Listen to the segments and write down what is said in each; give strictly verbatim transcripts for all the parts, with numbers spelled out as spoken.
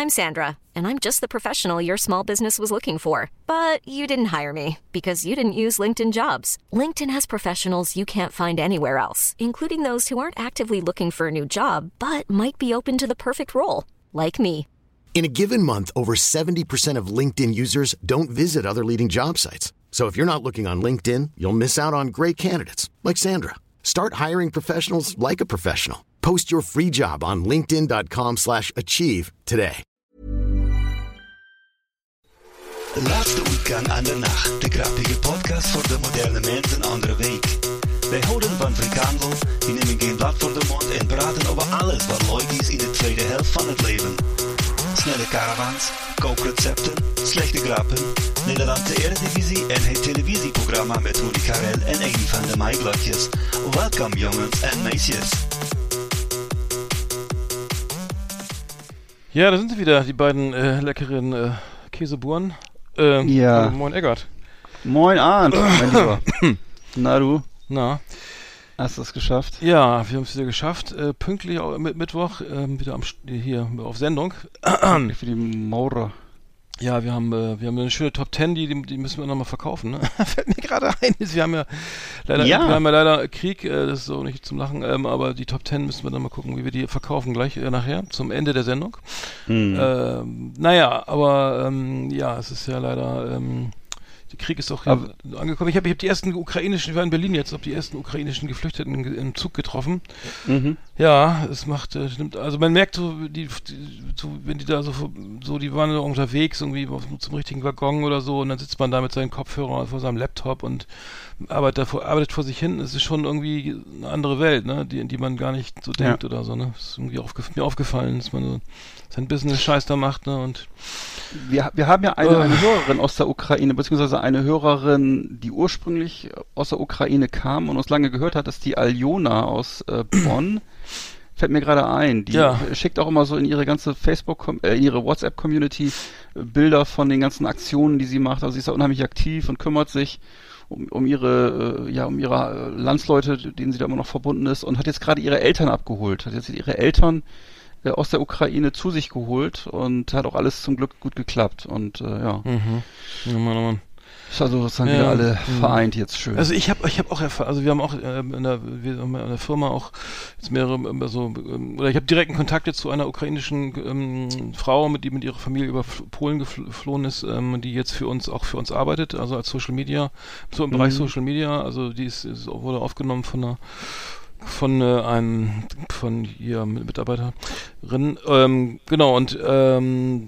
I'm Sandra, and I'm just the professional your small business was looking for. But you didn't hire me because you didn't use LinkedIn Jobs. LinkedIn has professionals you can't find anywhere else, including those who aren't actively looking for a new job, but might be open to the perfect role, like me. In a given month, over seventy percent of LinkedIn users don't visit other leading job sites. So if you're not looking on LinkedIn, you'll miss out on great candidates like Sandra. Start hiring professionals like a professional. Post your free job on linkedin.com slash achieve today. De laatste uitgang aan de nacht. De grappige podcast voor de moderne mens een andere week. Wij houden van frikandel, die nemen geen blad voor de mond en praten over alles wat leuk is in de tweede helft van het leven. Snelle caravans, kookrecepten, slechte grappen, Nederlandse Eredivisie en het televisieprogramma met Rudy Karel en een van de Maiglotjes. Welkom jongens en meisjes. Ja, da sind sie wieder, die beiden äh, leckeren äh, Käseburen. Ähm, ja. Moin Eggert. Moin Arndt, mein Lieber. Na du? Na? Hast du es geschafft? Ja, wir haben es wieder geschafft. Äh, pünktlich auch mit Mittwoch ähm, wieder am, hier auf Sendung. Für die Maurer. Ja, wir haben äh, wir haben eine schöne Top Ten, die, die müssen wir nochmal verkaufen. Ne? Fällt mir gerade ein. Wir haben ja leider, ja. wir haben ja leider Krieg, äh, das ist so nicht zum Lachen, ähm, aber die Top Ten müssen wir dann mal gucken, wie wir die verkaufen gleich äh, nachher, zum Ende der Sendung. Mhm. Ähm, naja, aber ähm, ja, es ist ja leider... Ähm, Der Krieg ist auch hier angekommen. Ich habe ich hab die ersten ukrainischen, ich war in Berlin jetzt, habe die ersten ukrainischen Geflüchteten im Zug getroffen. Mhm. Ja, es macht, äh, also man merkt so, die, die so, wenn die da so, so, die waren unterwegs irgendwie auf, zum richtigen Waggon oder so und dann sitzt man da mit seinen Kopfhörern vor seinem Laptop und arbeitet, vor, arbeitet vor sich hin. Es ist schon irgendwie eine andere Welt, ne, die, in die man gar nicht so denkt ja. oder so, ne. Ist irgendwie aufgef- mir aufgefallen, dass man so sein Business-Scheiß da macht, ne, und wir, wir haben ja eine, eine Hörerin aus der Ukraine, beziehungsweise eine Hörerin, die ursprünglich aus der Ukraine kam und uns lange gehört hat, ist die Aljona aus äh, Bonn. Fällt mir gerade ein. Die ja. schickt auch immer so in ihre ganze Facebook, äh, in ihre WhatsApp-Community äh, Bilder von den ganzen Aktionen, die sie macht. Also sie ist da unheimlich aktiv und kümmert sich um, um ihre, äh, ja, um ihre Landsleute, denen sie da immer noch verbunden ist, und hat jetzt gerade ihre Eltern abgeholt. Hat jetzt ihre Eltern äh, aus der Ukraine zu sich geholt und hat auch alles zum Glück gut geklappt. Und äh, ja. Mhm. Ja, Mann, oh Mann. Also das sind ja, wieder alle vereint jetzt schön. Also ich habe ich habe auch erfahren, also wir haben auch äh, in, der, wir haben in der Firma auch jetzt mehrere, also, ähm, oder ich habe direkten Kontakt jetzt zu einer ukrainischen ähm, Frau, mit die mit ihrer Familie über Polen geflohen ist, ähm, die jetzt für uns auch für uns arbeitet, also als Social Media, so im mhm. Bereich Social Media, also die ist, ist wurde aufgenommen von einer von äh, einem von ihr Mitarbeiterin, ähm, genau, und ähm,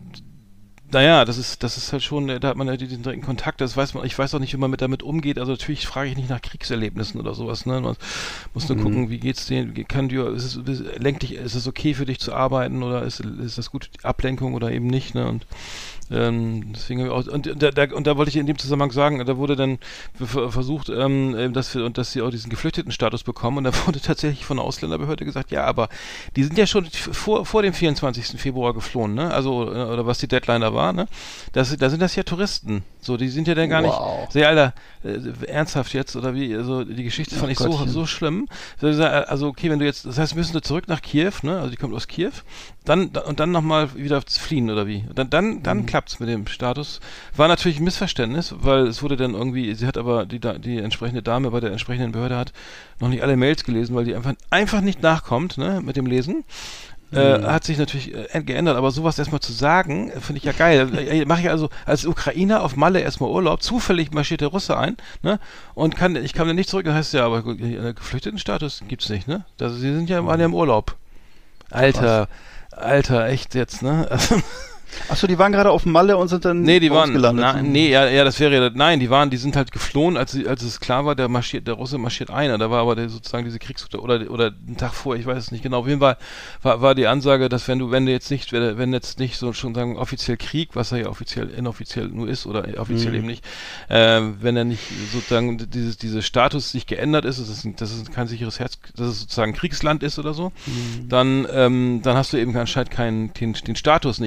naja, das ist, das ist halt schon, da hat man ja diesen direkten Kontakt, das weiß man, ich weiß auch nicht, wie man mit damit umgeht, also natürlich frage ich nicht nach Kriegserlebnissen oder sowas, ne, man muss nur mhm. gucken, wie geht's denen, kann dir, ist es, lenkt dich, ist es okay für dich zu arbeiten oder ist, ist das gut, Ablenkung oder eben nicht, ne, und Ähm, deswegen habe ich auch, und, und, da, und da wollte ich in dem Zusammenhang sagen, da wurde dann versucht, ähm, dass wir, und dass sie auch diesen Geflüchtetenstatus bekommen, und da wurde tatsächlich von der Ausländerbehörde gesagt, ja, aber die sind ja schon vor, vor dem vierundzwanzigsten Februar geflohen, ne, also, oder was die Deadline da war, ne, das, da sind das ja Touristen, so, die sind ja dann gar wow. nicht, sehr, Alter, äh, ernsthaft jetzt, oder wie, also die Geschichte fand oh ich Gottchen. so, so schlimm, also okay, wenn du jetzt, das heißt, wir müssen wir zurück nach Kiew, ne, also die kommt aus Kiew, dann, und dann nochmal wieder fliehen, oder wie, dann, dann, dann mhm. klappt's mit dem Status. War natürlich ein Missverständnis, weil es wurde dann irgendwie, sie hat aber, die, die entsprechende Dame bei der entsprechenden Behörde hat noch nicht alle Mails gelesen, weil die einfach, einfach nicht nachkommt, ne, mit dem Lesen. Mhm. Äh, hat sich natürlich äh, geändert, aber sowas erstmal zu sagen, finde ich ja geil. äh, Mache ich also als Ukrainer auf Malle erstmal Urlaub, zufällig marschiert der Russe ein, ne, und kann, ich kam dann nicht zurück, das heißt ja, aber äh, Geflüchtetenstatus gibt's nicht, ne? Also sie sind ja alle im Urlaub. Alter, Was? Alter, echt jetzt, ne? Achso, die waren gerade auf Malle und sind dann nee, die waren, gelandet. Na, nee, ja, ja, das wäre, nein, die waren, die sind halt geflohen, als, als es klar war, der marschiert, der Russe marschiert ein, da war aber der, sozusagen diese Kriegsroute, oder, oder einen Tag vor, ich weiß es nicht genau, auf jeden Fall war, war die Ansage, dass wenn du, wenn du jetzt nicht, wenn jetzt nicht so schon sagen, offiziell Krieg, was er ja offiziell, inoffiziell nur ist, oder offiziell mhm. eben nicht, äh, wenn er nicht sozusagen dieses, dieser Status sich geändert ist, dass es, dass es kein sicheres Herz, dass es sozusagen Kriegsland ist oder so, mhm. dann, ähm, dann hast du eben anscheinend keinen, den, den Status nicht, aber das kann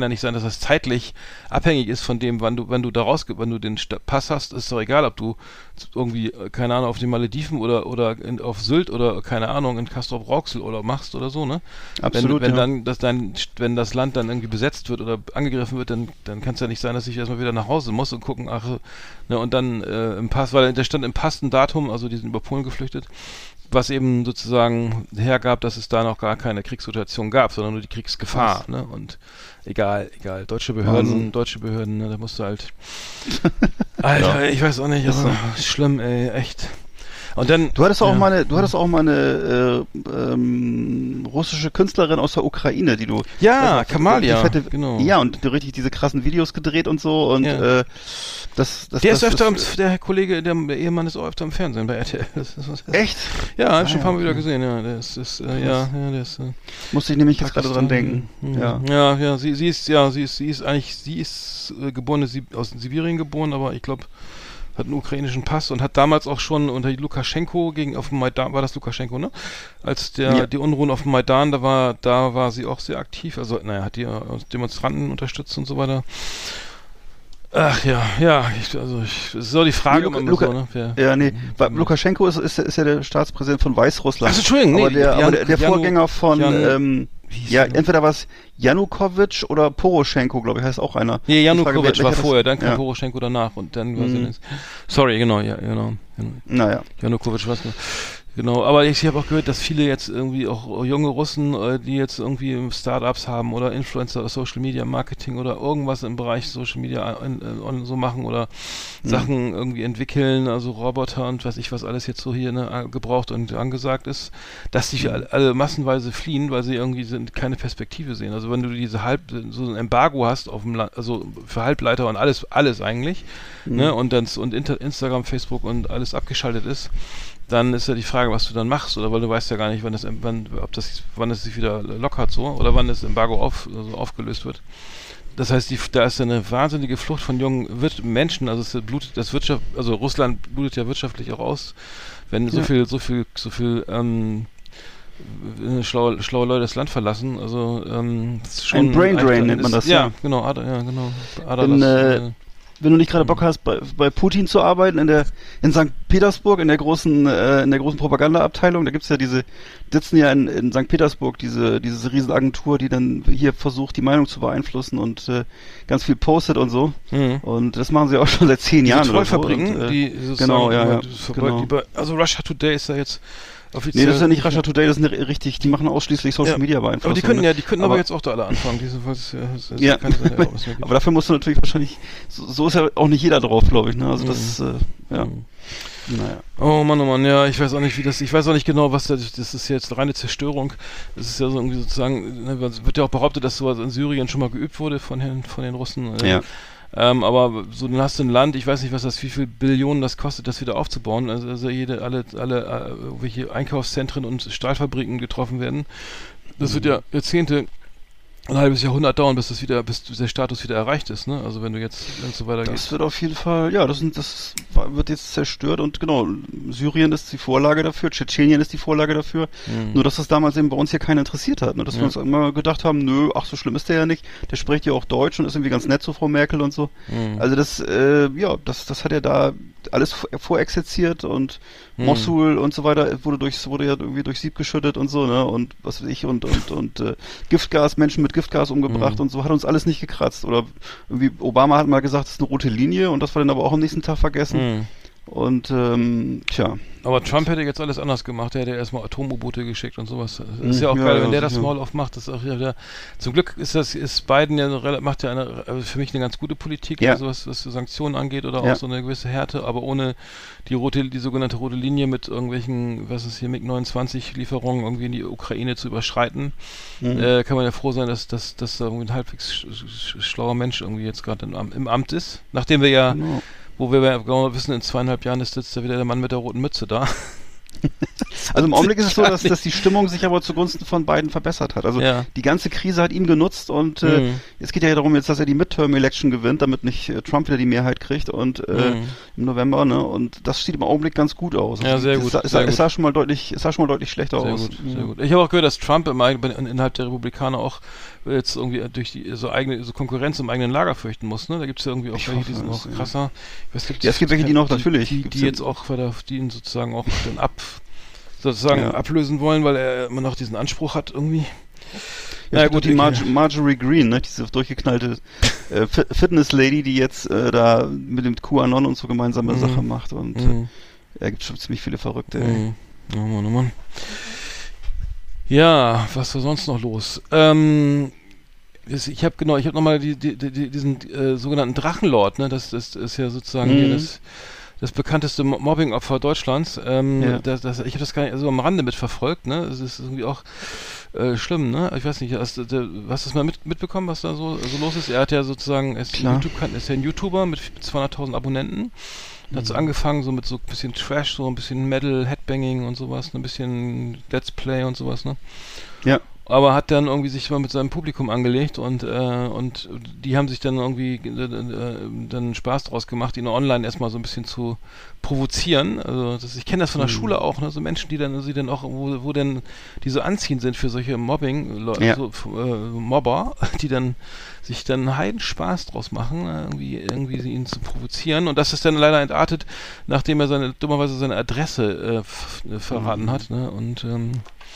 ja nicht sein, dass das zeitlich abhängig ist von dem, wann du, wenn du da raus, wenn du den Pass hast, ist doch egal, ob du irgendwie, keine Ahnung, auf den Malediven oder, oder in, auf Sylt oder, keine Ahnung, in Castrop-Rauxel oder machst oder so, ne? Absolut, Wenn, wenn ja. dann, dass dein, wenn das Land dann irgendwie besetzt wird oder angegriffen wird, dann, dann kann es ja nicht sein, dass ich erstmal wieder nach Hause muss und gucken, ach, ne, und dann äh, im Pass, weil da stand im Pass ein Datum, also die sind über Polen geflüchtet, was eben sozusagen hergab, dass es da noch gar keine Kriegssituation gab, sondern nur die Kriegsgefahr, was? Ne? Und egal, egal, deutsche Behörden, also. deutsche Behörden, ne, da musst du halt Alter, ja. ich weiß auch nicht, aber so. Schlimm, ey, echt. Und dann, du hattest auch ja. mal eine, du hattest auch mal eine äh, ähm, russische Künstlerin aus der Ukraine, die du ja, also, Kamalia, die fette, genau. Ja, und die richtig diese krassen Videos gedreht und so und ja. äh, das, das der das, ist öfter, das, im, der Kollege, der, der Ehemann ist auch öfter im Fernsehen bei R T L. Das ist, das ist, echt? Ja, ah, hab schon ein paar Mal okay. wieder gesehen, ja, der ist, ist äh, ja, ja, der ist, äh, musste ich nämlich jetzt gerade dran denken. Mhm. Ja, ja, ja, sie, sie ist, ja, sie ist, sie ist eigentlich, sie ist äh, geboren, sie, aus Sibirien geboren, aber ich glaube, hat einen ukrainischen Pass und hat damals auch schon unter Lukaschenko gegen auf dem Maidan, war das Lukaschenko, ne? Als der ja. die Unruhen auf dem Maidan, da war da war sie auch sehr aktiv, also naja, hat die äh, Demonstranten unterstützt und so weiter. Ach ja, ja, ich, also ich, das ist so die Frage, nee, immer Luka, so, ne? Wer, ja, nee, weil Lukaschenko ist, ist, ist ja der Staatspräsident von Weißrussland. Ach, Entschuldigung, aber nee, der, Jan, aber der, der Janu, Vorgänger von, Jan, ähm, ja, entweder war es Janukowitsch oder Poroschenko, glaube ich, heißt auch einer. Nee, Janukowitsch war vorher, dann kam ja. Poroschenko danach und dann war mhm. sie Sorry, genau, ja, genau. Naja. Janukowitsch was. Genau, aber ich habe auch gehört, dass viele jetzt irgendwie auch junge Russen, äh, die jetzt irgendwie Startups haben oder Influencer, Social Media Marketing oder irgendwas im Bereich Social Media äh, äh, so machen oder mhm. Sachen irgendwie entwickeln, also Roboter und weiß ich was alles jetzt so hier ne, gebraucht und angesagt ist, dass die alle, alle massenweise fliehen, weil sie irgendwie sind, keine Perspektive sehen. Also wenn du diese Halb, so ein Embargo hast auf dem Land, also für Halbleiter und alles, alles eigentlich, mhm. ne, und dann und Inter- Instagram, Facebook und alles abgeschaltet ist, dann ist ja die Frage, was du dann machst, oder weil du weißt ja gar nicht, wann das, wann, ob das, wann es sich wieder lockert so, oder wann das Embargo auf, also aufgelöst wird. Das heißt, die, da ist eine wahnsinnige Flucht von jungen Wir- Menschen, also es blutet das Wirtschaft, also Russland blutet ja wirtschaftlich auch aus, wenn so ja. viel, so viel, so viel, ähm, schlaue, schlaue Leute das Land verlassen, also, ähm, das ist schon ein Brain Drain ein, nennt man das, ja. ja. Genau, Ad, ja, genau. Ad, In, das, äh, äh, wenn du nicht gerade Bock hast, bei, bei Putin zu arbeiten, in der in Sankt Petersburg, in der großen äh, in der großen Propagandaabteilung, da gibt's ja diese, sitzen ja in, in Sankt Petersburg diese diese Riesenagentur, die dann hier versucht, die Meinung zu beeinflussen und äh, ganz viel postet und so. Mhm. Und das machen sie auch schon seit zehn diese Jahren oder so. Trollfabriken, Und, äh, die genau, ja, ja, genau. Die, also Russia Today ist ja jetzt offiziell. Nee, das ist ja nicht Russia Today, das ist eine, richtig, die machen ausschließlich Social ja. Media Beeinflussung. Aber die können ja, die können aber, aber jetzt auch da alle anfangen. Diese, was, was, was, ja, kann, ja aber dafür musst du natürlich wahrscheinlich, so, so ist ja auch nicht jeder drauf, glaube ich, ne? Also das, mhm. äh, ja. Mhm. Naja. Oh Mann, oh Mann, ja, ich weiß auch nicht, wie das, ich weiß auch nicht genau, was das, das ist jetzt reine Zerstörung. Das ist ja so irgendwie sozusagen, ne, wird ja auch behauptet, dass sowas in Syrien schon mal geübt wurde von den, von den Russen. Äh, ja. Ähm, aber so, dann hast du ein Land, ich weiß nicht, was das, wie viel Billionen das kostet, das wieder aufzubauen. Also, also jede, alle, alle, äh, welche Einkaufszentren und Stahlfabriken getroffen werden. Das wird ja Jahrzehnte, ein halbes Jahrhundert dauern, bis das wieder, bis der Status wieder erreicht ist, ne? Also wenn du jetzt, wenn es so weitergeht. Das wird auf jeden Fall, ja, das, sind, das wird jetzt zerstört und genau, Syrien ist die Vorlage dafür, Tschetschenien ist die Vorlage dafür, mhm. nur dass das damals eben bei uns hier keiner interessiert hat, ne? Dass ja. wir uns immer gedacht haben, nö, ach so schlimm ist der ja nicht, der spricht ja auch Deutsch und ist irgendwie ganz nett so, Frau Merkel und so. Mhm. Also das, äh, ja, das, das hat ja da alles vorexerziert und mhm. Mossul und so weiter wurde durchs, wurde ja irgendwie durch Sieb geschüttet und so, ne? Und was weiß ich, und, und, und äh, Giftgas, Menschen mit Giftgas umgebracht mhm. und so, hat uns alles nicht gekratzt. Oder irgendwie, Obama hat mal gesagt, das ist eine rote Linie und das war dann aber auch am nächsten Tag vergessen. Mhm. Und, ähm, tja. Aber Trump hätte jetzt alles anders gemacht, der hätte erstmal Atom-U-Boote geschickt und sowas. Das ist ja auch ja, geil, ja, wenn der das ja. Maul aufmacht, das ist auch wieder, zum Glück ist das, ist Biden ja, macht ja eine, also für mich eine ganz gute Politik, ja. also was, was Sanktionen angeht oder ja. auch so eine gewisse Härte, aber ohne die rote, die sogenannte rote Linie mit irgendwelchen, was ist hier, MiG neunundzwanzig Lieferungen irgendwie in die Ukraine zu überschreiten, mhm. äh, kann man ja froh sein, dass, dass, dass da irgendwie ein halbwegs sch, sch, schlauer Mensch irgendwie jetzt gerade im, im Amt ist, nachdem wir ja, genau. wo wir genau wissen, in zweieinhalb Jahren ist jetzt wieder der Mann mit der roten Mütze da. Also im Augenblick ist es so, dass, dass die Stimmung sich aber zugunsten von beiden verbessert hat. Also ja. die ganze Krise hat ihm genutzt und äh, mhm. es geht ja darum jetzt, dass er die Midterm-Election gewinnt, damit nicht äh, Trump wieder die Mehrheit kriegt und äh, mhm. im November, ne? Und das sieht im Augenblick ganz gut aus. Ja, sehr gut. Es, es, sehr es gut. sah schon mal deutlich, es sah schon mal deutlich schlechter sehr aus. Gut, sehr gut. Ich habe auch gehört, dass Trump im, innerhalb der Republikaner auch jetzt irgendwie durch die so eigene so Konkurrenz im eigenen Lager fürchten muss. Ne? Da gibt es ja irgendwie auch ich welche, hoffe, die sind noch ja. krasser. Ich weiß, gibt ja, es gibt welche, die noch, natürlich. Die, die, die jetzt auch, die ihn sozusagen auch dann ab sozusagen ja. ablösen wollen, weil er immer noch diesen Anspruch hat irgendwie. Ja, ja gut, die Mar Marjorie Green, ne, diese durchgeknallte äh, Fitness-Lady, die jetzt äh, da mit dem QAnon und so gemeinsame mhm. Sache macht und mhm. äh, ja, gibt schon ziemlich viele Verrückte. Mhm. Oh Mann, oh Mann. Ja, was war sonst noch los? Ähm, ich habe genau, ich habe nochmal die, die, die, diesen äh, sogenannten Drachenlord, ne, das, das ist ja sozusagen mhm. hier das das bekannteste Mobbing-Opfer Deutschlands. Ähm, ja. das, das, ich habe das gar nicht so am Rande mitverfolgt, ne? Das ist irgendwie auch äh, schlimm, ne? Ich weiß nicht, hast, der, hast du das mal mit, mitbekommen, was da so, so los ist? Er hat ja sozusagen, er ist, YouTube, ist ja ein YouTuber mit zweihunderttausend Abonnenten. Mhm. Hat so angefangen, so mit so ein bisschen Trash, so ein bisschen Metal, Headbanging und sowas, ein bisschen Let's Play und sowas, ne? Ja. Aber hat dann irgendwie sich mal mit seinem Publikum angelegt und äh, und die haben sich dann irgendwie äh, äh, dann Spaß draus gemacht, ihn online erstmal so ein bisschen zu provozieren. Also das, ich kenne das von der mhm. Schule auch, ne? So Menschen, die dann, sie dann auch, wo, wo denn die so anziehend sind für solche Mobbing, ja. so, äh, Mobber, die dann sich dann heiden Spaß draus machen, irgendwie irgendwie ihn zu provozieren. Und das ist dann leider entartet, nachdem er seine dummerweise seine Adresse äh, verraten mhm. hat, ne? Und ähm,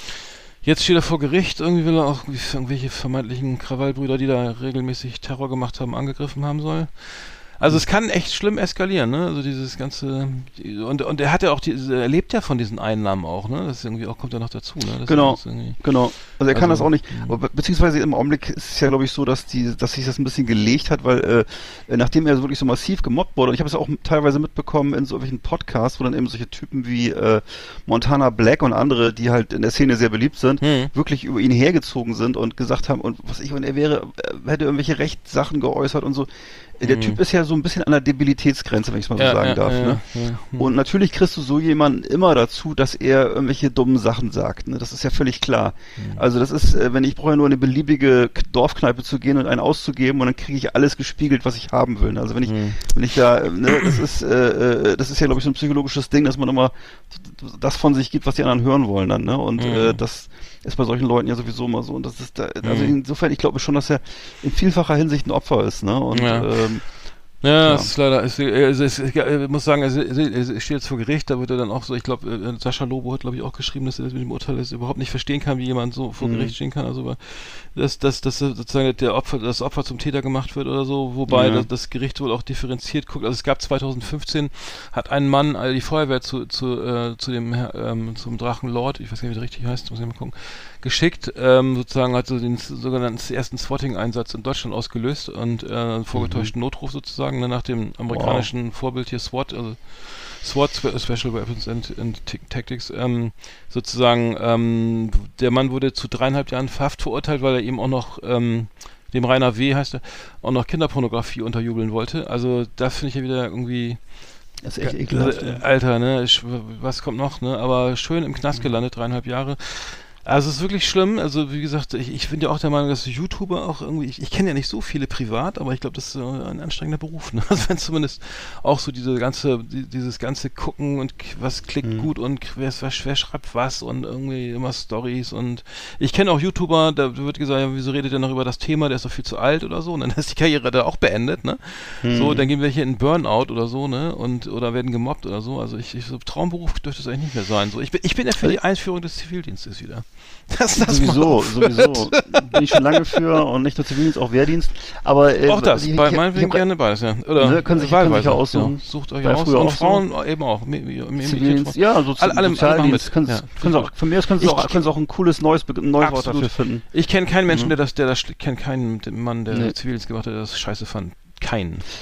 jetzt steht er vor Gericht, irgendwie will er auch irgendwelche vermeintlichen Krawallbrüder, die da regelmäßig Terror gemacht haben, angegriffen haben soll. Also es kann echt schlimm eskalieren, ne? Also dieses ganze und und er hat ja auch die, er lebt ja von diesen Einnahmen auch, ne? Das ist irgendwie auch kommt ja noch dazu, ne? Das genau, ist genau. Also er kann also, das auch nicht. Aber beziehungsweise im Augenblick ist es ja, glaube ich, so, dass die, dass sich das ein bisschen gelegt hat, weil äh, nachdem er wirklich so massiv gemobbt wurde, und ich habe es auch teilweise mitbekommen in so irgendwelchen Podcasts, wo dann eben solche Typen wie äh, Montana Black und andere, die halt in der Szene sehr beliebt sind, hm. wirklich über ihn hergezogen sind und gesagt haben, und was ich, und er wäre, er hätte irgendwelche Rechtssachen geäußert und so. Der mhm. Typ ist ja so ein bisschen an der Debilitätsgrenze, wenn ich es mal so ja, sagen ja, darf. Ja, ne? ja, ja. Und natürlich kriegst du so jemanden immer dazu, dass er irgendwelche dummen Sachen sagt. Ne? Das ist ja völlig klar. Mhm. Also das ist, wenn ich brauche ja nur in eine beliebige Dorfkneipe zu gehen und einen auszugeben und dann kriege ich alles gespiegelt, was ich haben will. Also wenn ich, mhm. wenn ich da, ne, das ist, äh, das ist ja, glaube ich, so ein psychologisches Ding, dass man immer das von sich gibt, was die anderen hören wollen dann. Ne? Und mhm. äh, das ist bei solchen Leuten ja sowieso immer so. Und das ist da, also mhm. insofern, ich glaube schon, dass er in vielfacher Hinsicht ein Opfer ist. Ne? Und ja. ähm, Ja, es ist leider, es, es, es, ich muss sagen, es, es steht jetzt vor Gericht, da wird er dann auch so, ich glaube, Sascha Lobo hat, glaube ich, auch geschrieben, dass er das mit dem Urteil das überhaupt nicht verstehen kann, wie jemand so vor mhm. Gericht stehen kann, also dass, dass, dass sozusagen der Opfer, das Opfer zum Täter gemacht wird oder so, wobei ja. das, das Gericht wohl auch differenziert guckt, also es gab zweitausendfünfzehn, hat ein Mann also die Feuerwehr zu, zu, äh, zu dem, ähm, zum Drachenlord, ich weiß gar nicht, wie der richtig heißt, muss ich mal gucken, geschickt, ähm, sozusagen hat so den sogenannten ersten Swatting-Einsatz in Deutschland ausgelöst und äh, einen vorgetäuschten mhm. Notruf sozusagen, ne, nach dem amerikanischen wow. Vorbild hier SWAT, also SWAT, Special Weapons and, and Tactics, ähm, sozusagen, ähm, der Mann wurde zu dreieinhalb Jahren Haft verurteilt, weil er eben auch noch, ähm, dem Rainer W. heißt er, auch noch Kinderpornografie unterjubeln wollte. Also das finde ich ja wieder irgendwie das ist echt ekelhaft. Äh, Alter, ne, ich, was kommt noch, ne, aber schön im Knast gelandet, dreieinhalb Jahre. Also es ist wirklich schlimm, also wie gesagt, ich, ich bin ja auch der Meinung, dass YouTuber auch irgendwie, ich, ich kenne ja nicht so viele privat, aber ich glaube, das ist ein anstrengender Beruf, ne? Also wenn zumindest auch so diese ganze, die, dieses ganze Gucken und was klickt mhm. gut und wer, wer, wer schreibt was und irgendwie immer Stories und ich kenne auch YouTuber, da wird gesagt, ja, wieso redet der noch über das Thema, der ist doch viel zu alt oder so und dann ist die Karriere da auch beendet, ne? Mhm. So, dann gehen welche in Burnout oder so, ne? Und, oder werden gemobbt oder so, also ich, ich so Traumberuf dürfte das eigentlich nicht mehr sein, so. Ich bin, ich bin ja für die Einführung des Zivildienstes wieder. Das, das sowieso, sowieso. Bin ich schon lange für und nicht nur Zivildienst, auch Wehrdienst. Aber äh, auch das, ich, bei ich, meinetwegen ich, gerne beides, ja. Oder ne, können sich, können sich ja aussuchen. Ja, sucht euch aus. Und auch Frauen so. eben auch. Zivildienst, ja, so alle, alle, Sozialdienst. Können, ja. können auch, von mir aus können sie auch, können sie auch ein cooles neues, neues Wort dafür finden. Ich kenne keinen Menschen, mhm. der das, der das, kenne keinen Mann, der nee. Zivildienst gemacht hat, der das scheiße fand. Keinen.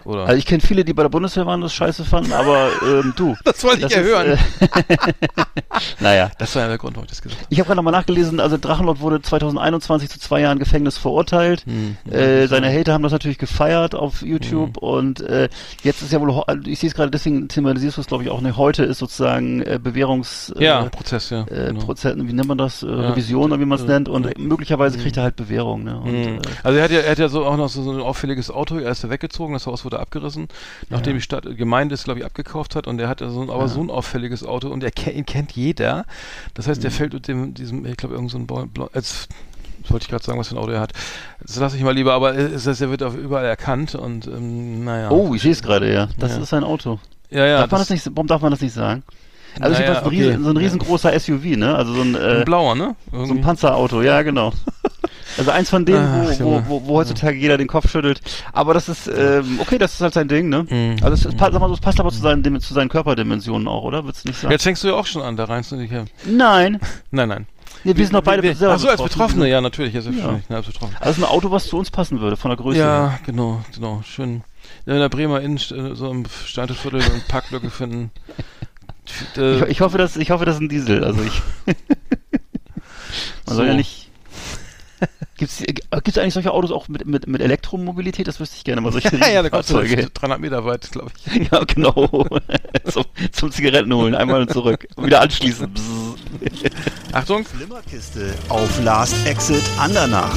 Oder? Also ich kenne viele, die bei der Bundeswehr waren, das scheiße fanden, aber ähm, du. Das wollte ich ja hören. Äh, naja. Das war ja der Grund, warum ich das gesagt habe. Ich habe gerade nochmal nachgelesen, also Drachenlord wurde zweitausendeinundzwanzig zu zwei Jahren Gefängnis verurteilt. Hm, äh, seine Hater haben das natürlich gefeiert auf YouTube hm. und äh, jetzt ist ja wohl, ich sehe es gerade, deswegen thematisierst du es glaube ich auch nicht, heute ist sozusagen äh, Bewährungs... Äh, ja, Prozess, ja. Äh, genau. Prozess, wie nennt man das? Äh, ja. Revision oder wie man es nennt und ja. möglicherweise kriegt er halt Bewährung. Ne? Und, mhm. äh, also er hat ja, er hat ja so auch noch so, so ein auffälliges Auto, er ist ja weggezogen, das Haus wurde abgerissen, nachdem ja. die Stadt, Gemeinde es glaube ich abgekauft hat und er hat so ein, aber ja. so ein auffälliges Auto und er kennt, ihn kennt jeder. Das heißt, der mhm. fällt mit dem, diesem, ich glaube irgend so ein Blau, jetzt wollte ich gerade sagen, was für ein Auto er hat. Das lasse ich mal lieber, aber es, es, er wird auch überall erkannt und ähm, naja. Oh, ich sehe es gerade, ja. Das ja. ist sein Auto. Ja, ja. Darf man das nicht, warum darf man das nicht sagen? Also naja, ich weiß, okay. riesen, so ein riesengroßer S U V, ne? Also so ein, äh, ein blauer, ne? Irgendwie. So ein Panzerauto, ja genau. Also eins von denen, Ach, wo, wo, wo, wo heutzutage jeder den Kopf schüttelt. Aber das ist, ähm, okay, das ist halt sein Ding, ne? Mhm. Also es, es, passt, sag mal so, es passt aber zu seinen, zu seinen Körperdimensionen auch, oder? Würdest du nicht sagen? Jetzt fängst du ja auch schon an, da reinst du nicht her. Nein. Nein, nein. Nee, wir sind doch beide wir, selber Ach so, als Betroffene, ja, natürlich, ja, selbstverständlich, ja. Ja, als Betroffene. Also ein Auto, was zu uns passen würde, von der Größe Ja, her. genau, genau, schön. In der Bremer Innenstadt, so im Steinviertel eine Parklücke finden. Ich, ich hoffe, dass ich hoffe, das ist ein Diesel. Also ich. Man so. soll ja nicht. Gibt's gibt's eigentlich solche Autos auch mit mit mit Elektromobilität? Das wüsste ich gerne mal. Solche ja, da kommst du Fahrzeuge. dreihundert Meter weit, glaube ich. Ja, genau. zum, zum Zigaretten holen, einmal und zurück und wieder anschließen. Achtung. Flimmerkiste auf Last Exit Andernach.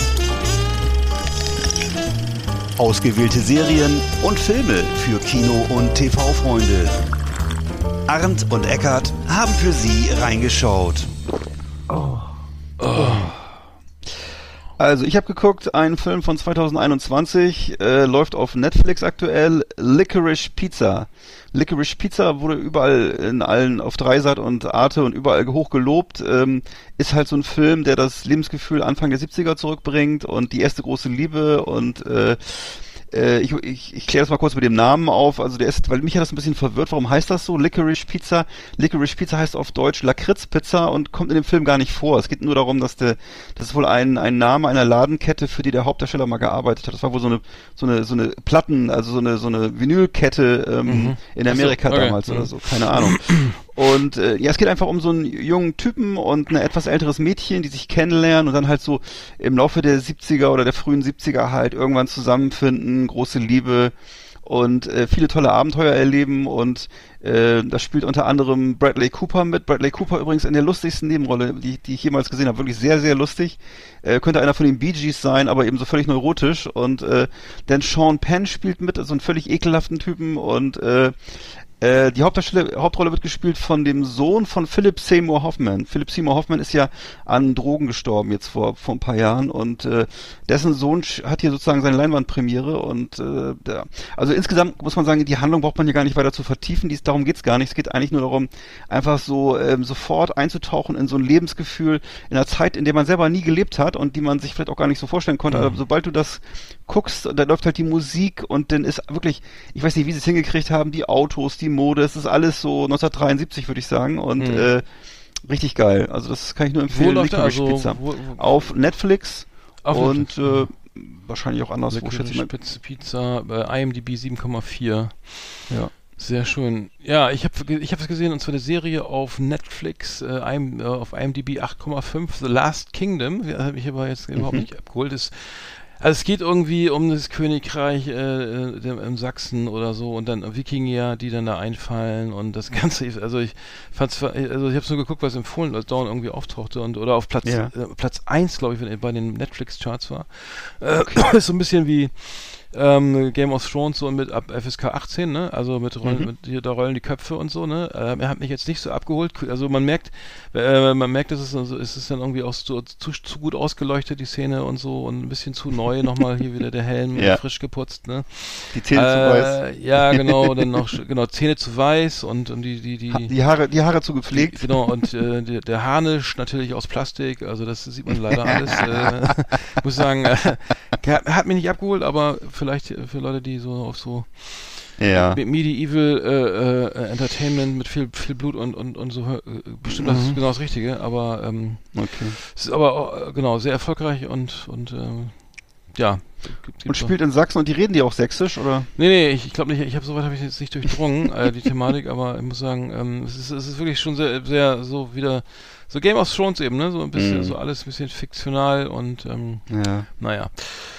Ausgewählte Serien und Filme für Kino- und T V-Freunde. Arndt und Eckart haben für Sie reingeschaut. Oh. Oh. Also ich habe geguckt, einen Film von zweitausendeinundzwanzig, äh, läuft auf Netflix aktuell, Licorice Pizza. Licorice Pizza wurde überall in allen, auf Dreisat und Arte und überall hoch gelobt, ähm, ist halt so ein Film, der das Lebensgefühl Anfang der siebziger zurückbringt und die erste große Liebe und äh, Ich, ich, ich kläre das mal kurz mit dem Namen auf. Also der ist, weil mich hat das ein bisschen verwirrt. Warum heißt das so? Licorice Pizza. Licorice Pizza heißt auf Deutsch Lakritz-Pizza und kommt in dem Film gar nicht vor. Es geht nur darum, dass der, das ist wohl ein, ein Name einer Ladenkette, für die der Hauptdarsteller mal gearbeitet hat. Das war wohl so eine, so eine, so eine Platten, also so eine, so eine Vinylkette ähm, mhm. in Amerika so, okay. damals mhm. oder so. Keine Ahnung. Und äh, ja, es geht einfach um so einen jungen Typen und ein etwas älteres Mädchen, die sich kennenlernen und dann halt so im Laufe der siebziger oder der frühen siebziger halt irgendwann zusammenfinden, große Liebe und äh, viele tolle Abenteuer erleben und äh, da spielt unter anderem Bradley Cooper mit. Bradley Cooper übrigens in der lustigsten Nebenrolle, die, die ich jemals gesehen habe. Wirklich sehr, sehr lustig. Äh, könnte einer von den Bee Gees sein, aber eben so völlig neurotisch. Und äh, dann Sean Penn spielt mit, so einen völlig ekelhaften Typen und äh, Äh, die Hauptdarsteller, Hauptrolle wird gespielt von dem Sohn von Philip Seymour Hoffman. Philip Seymour Hoffman ist ja an Drogen gestorben jetzt vor vor ein paar Jahren und äh, dessen Sohn hat hier sozusagen seine Leinwandpremiere und äh, der, also insgesamt muss man sagen, die Handlung braucht man ja gar nicht weiter zu vertiefen, dies, darum geht's gar nicht. Es geht eigentlich nur darum, einfach so ähm, sofort einzutauchen in so ein Lebensgefühl in einer Zeit, in der man selber nie gelebt hat und die man sich vielleicht auch gar nicht so vorstellen konnte. Mhm. Aber sobald du das guckst, da läuft halt die Musik und dann ist wirklich, ich weiß nicht, wie sie es hingekriegt haben, die Autos, die Mode, es ist alles so neunzehnhundertdreiundsiebzig, würde ich sagen, und mhm. äh, richtig geil. Also das kann ich nur empfehlen. Licorice also, Pizza. Wo, wo, auf Netflix auf und Netflix. Äh, wahrscheinlich auch anderswo, schätze ich mal. Spitze Pizza, äh, I M D B sieben Komma vier. Ja. Sehr schön. Ja, ich habe ich hab es gesehen, und zwar eine Serie auf Netflix, äh, äh, auf I M D B acht Komma fünf, The Last Kingdom. Ja, habe ich aber jetzt überhaupt mhm. nicht abgeholt. Ist Also es geht irgendwie um das Königreich äh, in Sachsen oder so und dann Wikinger, die dann da einfallen und das Ganze, also ich fand's, also ich hab's nur geguckt, was empfohlen, als dauernd irgendwie auftauchte und oder auf Platz ja. äh, Platz eins, glaube ich, bei den Netflix-Charts war. Äh, okay. Ist so ein bisschen wie ähm, Game of Thrones so mit ab F S K achtzehn, ne? Also mit, Rollen, mhm. mit hier, da rollen die Köpfe und so, ne? Äh, er hat mich jetzt nicht so abgeholt. Also man merkt, äh, man merkt, dass es also ist es dann irgendwie auch so, zu, zu gut ausgeleuchtet, die Szene und so und ein bisschen zu neu nochmal hier wieder der Helm ja. frisch geputzt, ne? Die Zähne äh, zu weiß. Ja, genau, dann noch genau Zähne zu weiß und, und die die die die Haare die Haare zu gepflegt. Die, genau und äh, die, der Harnisch natürlich aus Plastik, also das sieht man leider alles. äh, muss sagen, äh, hat mich nicht abgeholt, aber vielleicht für Leute, die so auf so ja. Medieval äh, äh, Entertainment mit viel viel Blut und und und so äh, bestimmt mhm. das ist genau das Richtige, aber ähm, okay. es ist aber auch, genau sehr erfolgreich und und äh, ja. Und spielt in Sachsen und die reden die auch sächsisch, oder? Nee, nee, ich, ich glaube nicht, ich habe soweit habe ich jetzt nicht durchdrungen, äh, die Thematik, aber ich muss sagen, ähm, es ist, es ist wirklich schon sehr, sehr so wieder, so Game of Thrones eben, ne, so ein bisschen, mm. so alles ein bisschen fiktional und, ähm, ja. naja.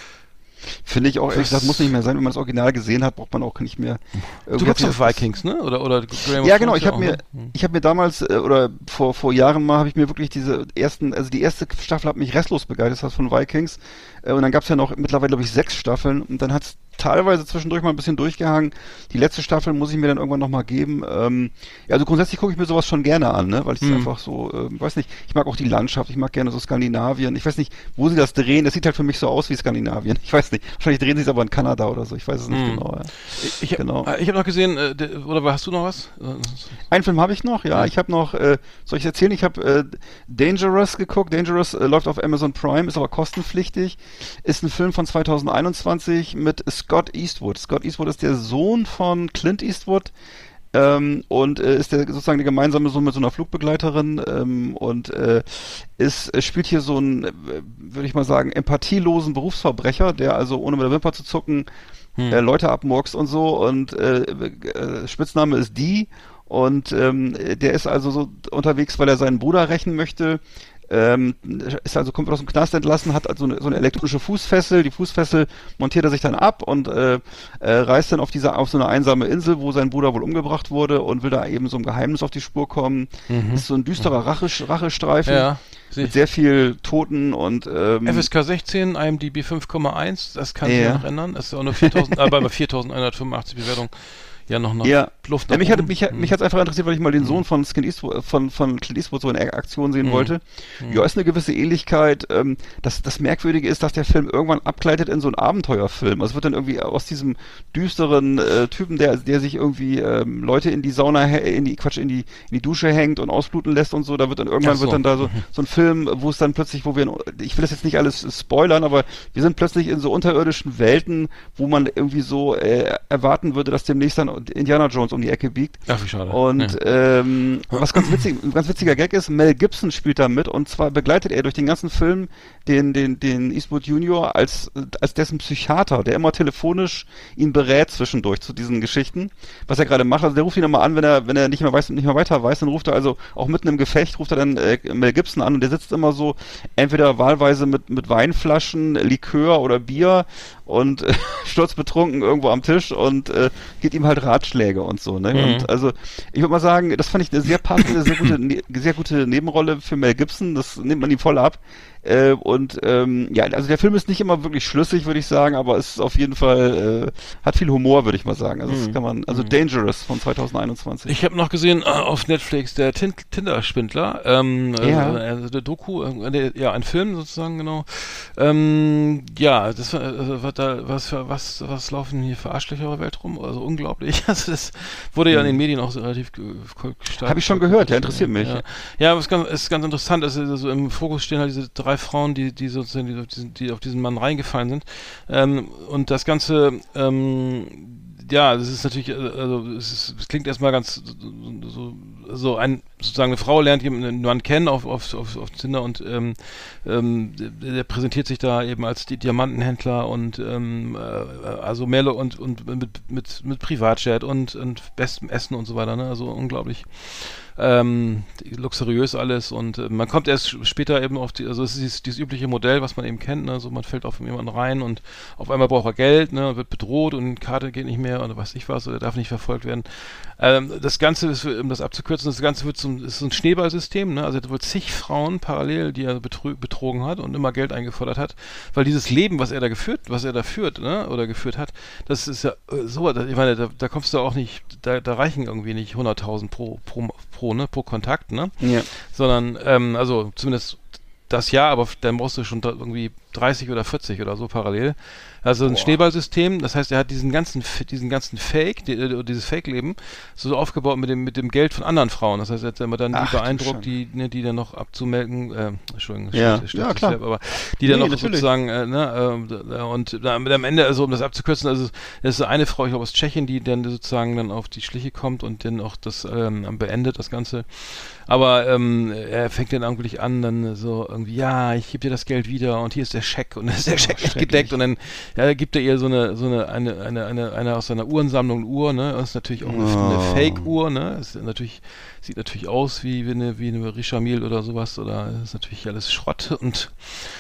Finde ich auch, ehrlich gesagt, muss nicht mehr sein, wenn man das Original gesehen hat, braucht man auch nicht mehr. Du guckst auf Vikings, ne? Oder oder Game of Ja, genau. Ich habe mir, ne? ich habe mir damals äh, oder vor vor Jahren mal habe ich mir wirklich diese ersten, also die erste Staffel hat mich restlos begeistert, das war von Vikings. Äh, und dann gab es ja noch mittlerweile glaube ich sechs Staffeln und dann hat's teilweise zwischendurch mal ein bisschen durchgehangen. Die letzte Staffel muss ich mir dann irgendwann nochmal geben. Ähm, ja, also grundsätzlich gucke ich mir sowas schon gerne an, ne? Weil ich es hm. einfach so, äh, weiß nicht, ich mag auch die Landschaft, ich mag gerne so Skandinavien. Ich weiß nicht, wo sie das drehen. Das sieht halt für mich so aus wie Skandinavien. Ich weiß nicht. Wahrscheinlich drehen sie es aber in Kanada oder so. Ich weiß es nicht hm. genau. Ja. Ich, ich genau. habe hab noch gesehen, äh, de, oder hast du noch was? Einen Film habe ich noch, ja. ja. Ich habe noch, äh, soll ich erzählen? Ich habe äh, Dangerous geguckt. Dangerous äh, läuft auf Amazon Prime, ist aber kostenpflichtig. Ist ein Film von zwanzig einundzwanzig mit Scott Eastwood. Scott Eastwood ist der Sohn von Clint Eastwood ähm, und äh, ist der sozusagen der gemeinsame Sohn mit so einer Flugbegleiterin ähm, und äh, ist, äh, spielt hier so einen, äh, würde ich mal sagen, empathielosen Berufsverbrecher, der also ohne mit der Wimper zu zucken hm. äh, Leute abmurkst und so und äh, äh, Spitzname ist Die und ähm, der ist also so unterwegs, weil er seinen Bruder rächen möchte. Ähm, ist also kommt aus dem Knast entlassen, hat also eine, so eine elektrische Fußfessel. Die Fußfessel montiert er sich dann ab und äh, äh, reist dann auf diese auf so eine einsame Insel, wo sein Bruder wohl umgebracht wurde und will da eben so ein Geheimnis auf die Spur kommen. Mhm. Ist so ein düsterer Rache, Rachestreifen ja, mit sehr viel Toten und ähm, F S K sechzehn, I M D B fünf Komma eins, das kann sich ja noch ändern. Das ist auch nur viertausend, aber bei viertausendeinhundertfünfundachtzig Bewertungen. Ja, noch nach ja. Luft. Nach ja, mich hat mich, mich hat's einfach interessiert, weil ich mal den Sohn von Clint Eastwood, von, von Clint Eastwood so in Aktion sehen mhm. wollte. Mhm. Ja, ist eine gewisse Ähnlichkeit. Ähm, das, das Merkwürdige ist, dass der Film irgendwann abgleitet in so einen Abenteuerfilm. Also es wird dann irgendwie aus diesem düsteren äh, Typen, der, der sich irgendwie ähm, Leute in die Sauna, in die Quatsch, in die, in die Dusche hängt und ausbluten lässt und so. Da wird dann irgendwann so. wird dann da so, so ein Film, wo es dann plötzlich, wo wir, ich will das jetzt nicht alles spoilern, aber wir sind plötzlich in so unterirdischen Welten, wo man irgendwie so äh, erwarten würde, dass demnächst dann Indiana Jones um die Ecke biegt. Ach, wie schade. Und ja. ähm, was ganz witzig, ein ganz witziger Gag ist, Mel Gibson spielt da mit und zwar begleitet er durch den ganzen Film den den den Eastwood Junior als als dessen Psychiater, der immer telefonisch ihn berät zwischendurch zu diesen Geschichten, was er gerade macht. Also der ruft ihn immer an, wenn er wenn er nicht mehr weiß, nicht mehr weiter weiß, dann ruft er also auch mitten im Gefecht ruft er dann äh, Mel Gibson an und der sitzt immer so entweder wahlweise mit mit Weinflaschen, Likör oder Bier und äh, sturzbetrunken irgendwo am Tisch und äh, gibt ihm halt Ratschläge und so. Ne? Mhm. Und also ich würde mal sagen, das fand ich eine sehr passende, sehr gute, ne, sehr gute Nebenrolle für Mel Gibson. Das nimmt man ihm voll ab. Äh, und ähm, ja, also der Film ist nicht immer wirklich schlüssig, würde ich sagen, aber es ist auf jeden Fall, äh, hat viel Humor, würde ich mal sagen. Also das kann man, also mhm. Dangerous von zwanzig einundzwanzig. Ich habe noch gesehen äh, auf Netflix der Tin- Tinder-Schwindler, ähm, ja. also der Doku, äh, ja, ein Film sozusagen, genau. Ähm, ja, das war, also, was da, was für, was, was laufen hier für Arschlöcher in der Welt rum? Also unglaublich. Also das wurde ja mhm. in den Medien auch so relativ stark. Habe ich schon gehört, ja, interessiert mich. Ja, ja, aber es ist ganz, ist ganz interessant, also, also im Fokus stehen halt diese drei Frauen, die, die sozusagen, die auf diesen, die auf diesen Mann reingefallen sind. Ähm, und das Ganze, ähm, ja, das ist natürlich, also es, ist, es klingt erstmal ganz so, so ein, sozusagen eine Frau lernt jemanden Mann kennen auf, auf, auf, auf Tinder und ähm, ähm, der, der präsentiert sich da eben als die Diamantenhändler und ähm, äh, also Melle und, und mit, mit, mit Privatjet und, und bestem Essen und so weiter, ne? Also unglaublich ähm, luxuriös alles und äh, man kommt erst später eben auf die, also es ist dieses, dieses übliche Modell, was man eben kennt, ne? Also man fällt auf jemanden rein und auf einmal braucht er Geld, ne? Wird bedroht und die Karte geht nicht mehr oder weiß ich was, oder darf nicht verfolgt werden. Ähm, das Ganze, ist, um das abzukürzen, das Ganze wird zum, ist so ein Schneeballsystem, ne? Also da wird zig Frauen parallel, die er betrü- betrogen hat und immer Geld eingefordert hat, weil dieses Leben, was er da geführt, was er da führt, ne? Oder geführt hat, das ist ja äh, so, ich meine, da, da kommst du auch nicht, da, da reichen irgendwie nicht hunderttausend pro, pro, pro, ne? Pro Kontakt, ne? Ja. Sondern, ähm, also zumindest das Jahr, aber dann brauchst du schon da irgendwie dreißig oder vierzig oder so parallel. Also ein Boah. Schneeballsystem, das heißt, er hat diesen ganzen diesen ganzen Fake, die, dieses Fake-Leben so aufgebaut mit dem mit dem Geld von anderen Frauen. Das heißt, er hat immer dann Ach, die beeindruckt, die ne, die dann noch abzumelken, äh, Entschuldigung, ja, stimmt, ja klar, selbst, aber die dann nee, noch natürlich. sozusagen, äh, ne, äh, und äh, am Ende, also um das abzukürzen, also es ist eine Frau, ich glaube aus Tschechien, die dann sozusagen dann auf die Schliche kommt und dann auch das ähm, beendet, das Ganze. Aber ähm, er fängt dann eigentlich an, dann so irgendwie, ja, ich gebe dir das Geld wieder und hier ist der Scheck und dann ist der Scheck nicht gedeckt und dann ja, gibt er ihr so eine so eine eine eine eine, eine aus seiner Uhrensammlung Uhr, ne? Das ist natürlich auch eine, oh. eine Fake-Uhr, ne? Ist natürlich sieht natürlich aus wie wie eine wie eine Richamil oder sowas oder ist natürlich alles Schrott und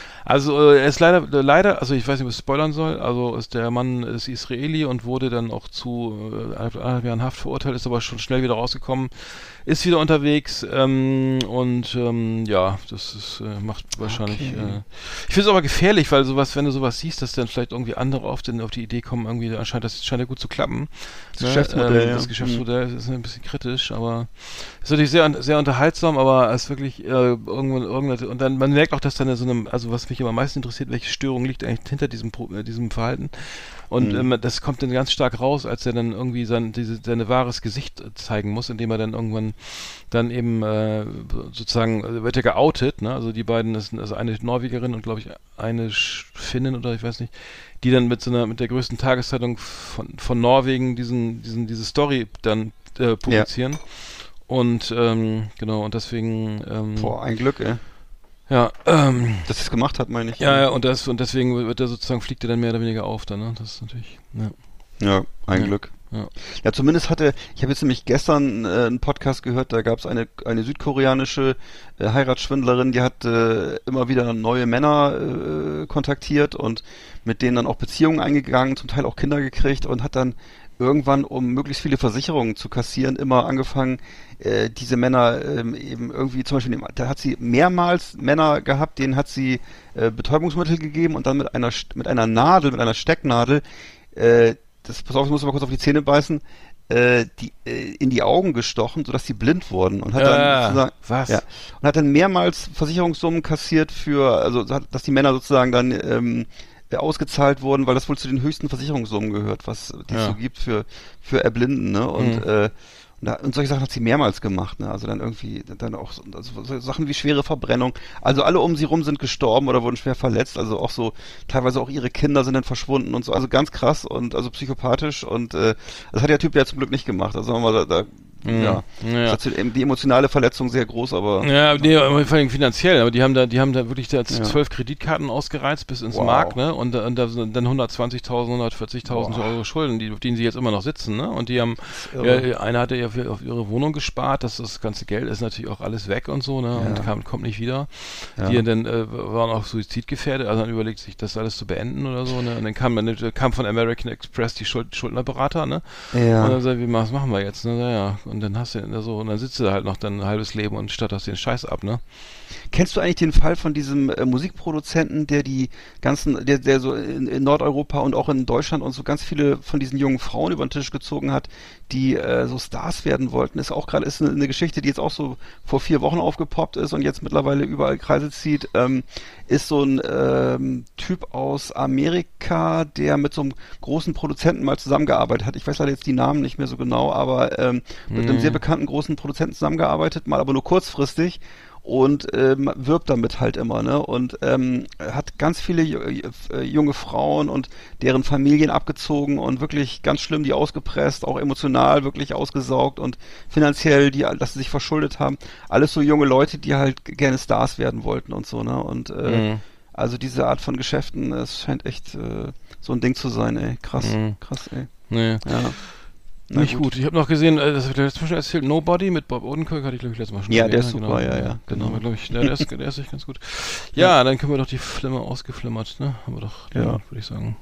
also er ist leider, leider, also ich weiß nicht, ob ich spoilern soll, also ist der Mann ist Israeli und wurde dann auch zu äh, eineinhalb Jahren Haft verurteilt, ist aber schon schnell wieder rausgekommen, ist wieder unterwegs ähm, und ähm, ja, das ist, äh, macht wahrscheinlich, okay. äh, ich finde es aber gefährlich, weil sowas, wenn du sowas siehst, dass dann vielleicht irgendwie andere auf, den, auf die Idee kommen, irgendwie anscheinend, das scheint ja gut zu klappen. Das ne? Geschäftsmodell, ähm, das ja. Geschäftsmodell ist ein bisschen kritisch, aber ist natürlich sehr, sehr unterhaltsam, aber es ist wirklich äh, irgendwann, irgendwann, und dann, man merkt auch, dass dann so eine, also was mich immer am meisten interessiert, welche Störung liegt eigentlich hinter diesem, äh, diesem Verhalten. Und mhm. ähm, das kommt dann ganz stark raus, als er dann irgendwie sein diese, seine wahres Gesicht zeigen muss, indem er dann irgendwann dann eben äh, sozusagen, also wird er geoutet, ne? Also die beiden, das sind also eine Norwegerin und glaube ich eine Finnin oder ich weiß nicht, die dann mit so einer, mit der größten Tageszeitung von, von Norwegen diesen, diesen, diese Story dann äh, publizieren. Ja. Und ähm, genau, und deswegen ähm, Boah, ein Glück, ey. Ja, ähm, dass es gemacht hat, meine ich. Ja, ja, und das und deswegen wird er sozusagen, fliegt er dann mehr oder weniger auf dann, ne? Das ist natürlich, ja. Ja, ein ja. Glück. Ja. ja, zumindest hatte, ich habe jetzt nämlich gestern äh, einen Podcast gehört, da gab es eine eine südkoreanische äh, Heiratsschwindlerin, die hat äh, immer wieder neue Männer äh, kontaktiert und mit denen dann auch Beziehungen eingegangen, zum Teil auch Kinder gekriegt und hat dann irgendwann, um möglichst viele Versicherungen zu kassieren, immer angefangen, äh, diese Männer ähm, eben irgendwie, zum Beispiel, da hat sie mehrmals Männer gehabt, denen hat sie äh, Betäubungsmittel gegeben und dann mit einer mit einer Nadel, mit einer Stecknadel, äh, das, pass auf, ich muss mal kurz auf die Zähne beißen, äh, die äh, in die Augen gestochen, sodass sie blind wurden und hat dann äh, sozusagen, was? Ja, und hat dann mehrmals Versicherungssummen kassiert für, also dass die Männer sozusagen dann ähm, ausgezahlt wurden, weil das wohl zu den höchsten Versicherungssummen gehört, was die es ja. so gibt für für Erblinden, ne? Und mhm. äh, und, da, und solche Sachen hat sie mehrmals gemacht, ne? Also dann irgendwie dann auch so, also so Sachen wie schwere Verbrennung. Also alle um sie rum sind gestorben oder wurden schwer verletzt. Also auch so teilweise auch ihre Kinder sind dann verschwunden und so. Also ganz krass und also psychopathisch und äh, das hat der Typ ja zum Glück nicht gemacht. Also sagen wir mal, da, da Mhm. ja, ja. Das ist die emotionale Verletzung sehr groß, aber ja, nee, vor allem finanziell, aber die haben da, die haben da wirklich da zwölf ja. Kreditkarten ausgereizt bis ins wow. Mark, ne? Und, und da sind dann hundertzwanzigtausend, hundertvierzigtausend Euro Schulden, die, auf denen sie jetzt immer noch sitzen, ne? Und die haben, ja, einer hatte ja für, auf ihre Wohnung gespart, das, das ganze Geld ist natürlich auch alles weg und so, ne? Ja. Und kam, kommt nicht wieder. Ja. Die dann äh, waren auch suizidgefährdet, also dann überlegt sich, das alles zu beenden oder so, ne? Und dann kam, dann kam von American Express die Schuld, Schuldnerberater, ne? Ja. Und dann sagt, wie, was machen wir jetzt, ne? Naja, und dann hast du so, und dann sitzt du halt noch dann ein halbes Leben und statterst den Scheiß ab, ne? Kennst du eigentlich den Fall von diesem äh, Musikproduzenten, der die ganzen, der, der so in, in Nordeuropa und auch in Deutschland und so ganz viele von diesen jungen Frauen über den Tisch gezogen hat, die äh, so Stars werden wollten? Ist auch gerade, ist eine, eine Geschichte, die jetzt auch so vor vier Wochen aufgepoppt ist und jetzt mittlerweile überall Kreise zieht. Ähm, ist so ein ähm, Typ aus Amerika, der mit so einem großen Produzenten mal zusammengearbeitet hat. Ich weiß leider jetzt die Namen nicht mehr so genau, aber ähm, mit mhm. einem sehr bekannten großen Produzenten zusammengearbeitet, mal aber nur kurzfristig. Und ähm, wirbt damit halt immer, ne? Und ähm, hat ganz viele äh, junge Frauen und deren Familien abgezogen und wirklich ganz schlimm die ausgepresst, auch emotional wirklich ausgesaugt und finanziell, die, dass sie sich verschuldet haben. Alles so junge Leute, die halt gerne Stars werden wollten und so, ne? Und äh, mhm. also diese Art von Geschäften, es scheint echt äh, so ein Ding zu sein, ey. Krass, mhm. krass, ey. Nee. Ja. Na nicht gut. gut. Ich habe noch gesehen, das habe ich letztes Mal schon erzählt, Nobody mit Bob Odenkirk hatte ich glaube ich letztes Mal schon Ja, gesehen, der ist genau. super, ja, ja. Genau, genau. Ich, der, der, ist, der ist echt ganz gut. Ja, ja, dann können wir doch die Flimmer ausgeflimmert, ne? Haben wir doch, ja, würde ich sagen.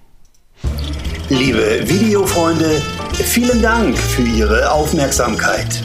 Liebe Videofreunde, vielen Dank für Ihre Aufmerksamkeit.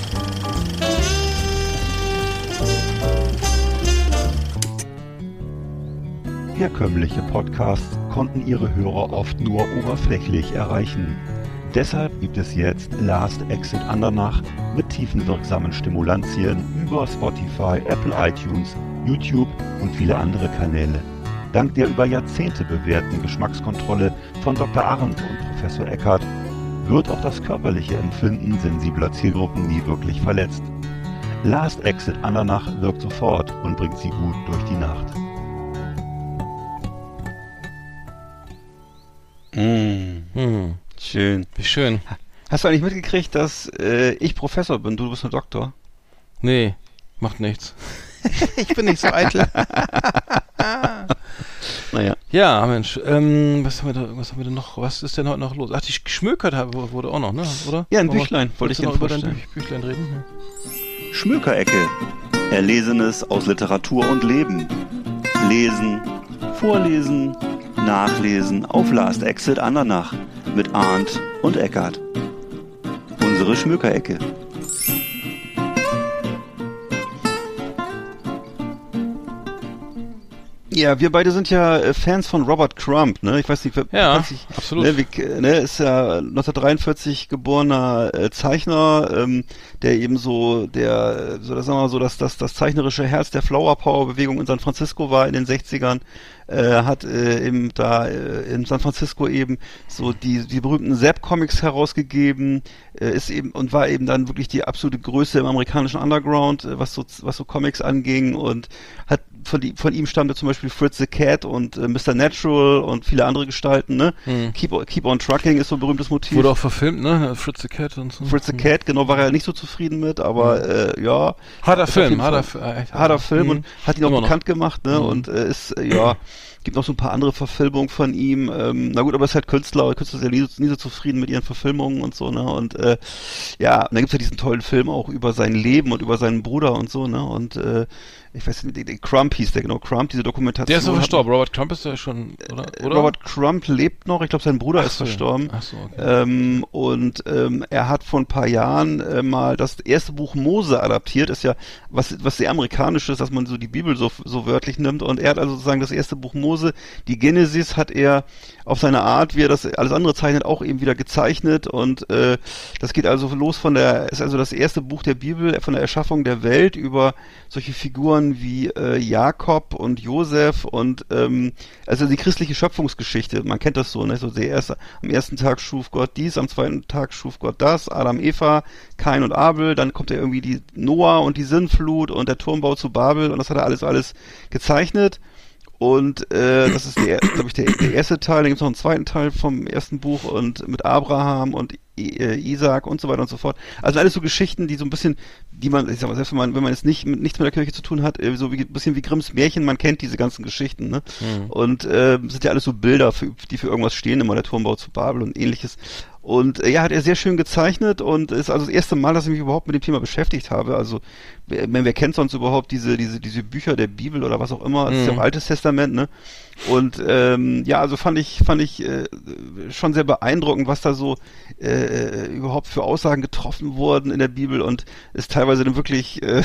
Herkömmliche Podcasts konnten ihre Hörer oft nur oberflächlich erreichen. Deshalb gibt es jetzt Last Exit Andernach mit tiefenwirksamen Stimulantien über Spotify, Apple iTunes, YouTube und viele andere Kanäle. Dank der über Jahrzehnte bewährten Geschmackskontrolle von Doktor Arndt und Professor Eckert wird auch das körperliche Empfinden sensibler Zielgruppen nie wirklich verletzt. Last Exit Andernach wirkt sofort und bringt sie gut durch die Nacht. Mmh. Hm. Schön. Wie schön. Hast du eigentlich mitgekriegt, dass äh, ich Professor bin, du bist ein Doktor? Nee, macht nichts. Ich bin nicht so eitel. Naja. Ja, Mensch, ähm, was haben wir da, was haben wir denn noch, was ist denn heute noch los? Ach, die Schmökert wurde auch noch, ne, oder? Ja, ein Büchlein, wollte ich noch Ihnen über vorstellen. dein Bü- Büchlein reden? Ja. Schmökerecke. Erlesenes aus Literatur und Leben. Lesen, vorlesen, nachlesen auf Last Exit Andernach mit Arndt und Eckart. Unsere Schmökerecke. Ja, wir beide sind ja äh, Fans von Robert Crumb, ne? Ich weiß nicht, wer, Ja, kannst dich, absolut. Ne, wie, ne, ist ja neunzehnhundertdreiundvierzig geborener äh, Zeichner, ähm, der eben so der, so das sagen wir mal so, dass das das zeichnerische Herz der Flower Power Bewegung in San Francisco war in den sechzigern. Äh, hat äh, eben da äh, in San Francisco eben so die die berühmten Zap-Comics herausgegeben, äh, ist eben und war eben dann wirklich die absolute Größe im amerikanischen Underground, äh, was so was so Comics anging, und hat von, die, von ihm stammte zum Beispiel Fritz the Cat und äh, Mister Natural und viele andere Gestalten, ne? Hm. Keep, Keep on Trucking ist so ein berühmtes Motiv. Wurde auch verfilmt, ne? Fritz the Cat und so. Fritz the Cat, genau, war er nicht so zufrieden mit, aber äh, ja. Harter ist auf jeden Film, harter, Fall- F- äh, echt harter Film Mhm. und hat ihn auch Immer noch. bekannt gemacht, ne? Mhm. Und äh, ist, äh, ja, gibt noch so ein paar andere Verfilmungen von ihm. Ähm, na gut, aber er ist halt Künstler, Künstler sind ja nie, so- nie so zufrieden mit ihren Verfilmungen und so, ne? Und äh, ja, und dann gibt's ja diesen tollen Film auch über sein Leben und über seinen Bruder und so, ne? Und äh, ich weiß nicht, die- die Crumb hieß der, genau, Crumb, diese Dokumentation. Der ist doch hat- verstorben. Robert Crumb ist ja schon, oder? oder? Robert Crumb lebt noch, ich glaube, sein Bruder Ach ist so. verstorben. Ach so, okay. Ähm, und ähm, er hat vor ein paar Jahren äh, mal das erste Buch Mose adaptiert, ist ja was was sehr amerikanisches, dass man so die Bibel so so wörtlich nimmt, und er hat also sozusagen das erste Buch Mose, die Genesis, hat er auf seine Art, wie er das alles andere zeichnet, auch eben wieder gezeichnet, und äh, das geht also los von der, ist also das erste Buch der Bibel, von der Erschaffung der Welt über solche Figuren wie äh, Jakob und Josef und ähm, also die christliche Schöpfungsgeschichte, man kennt das so, ne? So der erste, am ersten Tag schuf Gott dies, am zweiten Tag schuf Gott das, Adam, Eva, Kain und Abel, dann kommt ja irgendwie die Noah und die Sintflut und der Turmbau zu Babel, und das hat er alles alles gezeichnet. Und äh, das ist, glaube ich, der, der erste Teil. Dann gibt es noch einen zweiten Teil vom ersten Buch und mit Abraham und I, äh, Isaac und so weiter und so fort. Also alles so Geschichten, die so ein bisschen, die man, ich sag mal, selbst wenn man, wenn man jetzt nicht mit, nichts mit der Kirche zu tun hat, äh, so wie, ein bisschen wie Grimms Märchen, man kennt diese ganzen Geschichten, ne? Mhm. Und äh, sind ja alles so Bilder, für, die für irgendwas stehen, immer der Turmbau zu Babel und ähnliches. Und äh, ja, hat er sehr schön gezeichnet, und ist also das erste Mal, dass ich mich überhaupt mit dem Thema beschäftigt habe. Also, wer, wer kennt sonst überhaupt diese, diese, diese Bücher der Bibel oder was auch immer? Das ist ja Mhm. auch Altes Testament, ne? Und ähm, ja, also fand ich, fand ich äh, schon sehr beeindruckend, was da so äh, überhaupt für Aussagen getroffen wurden in der Bibel, und ist teilweise dann wirklich äh,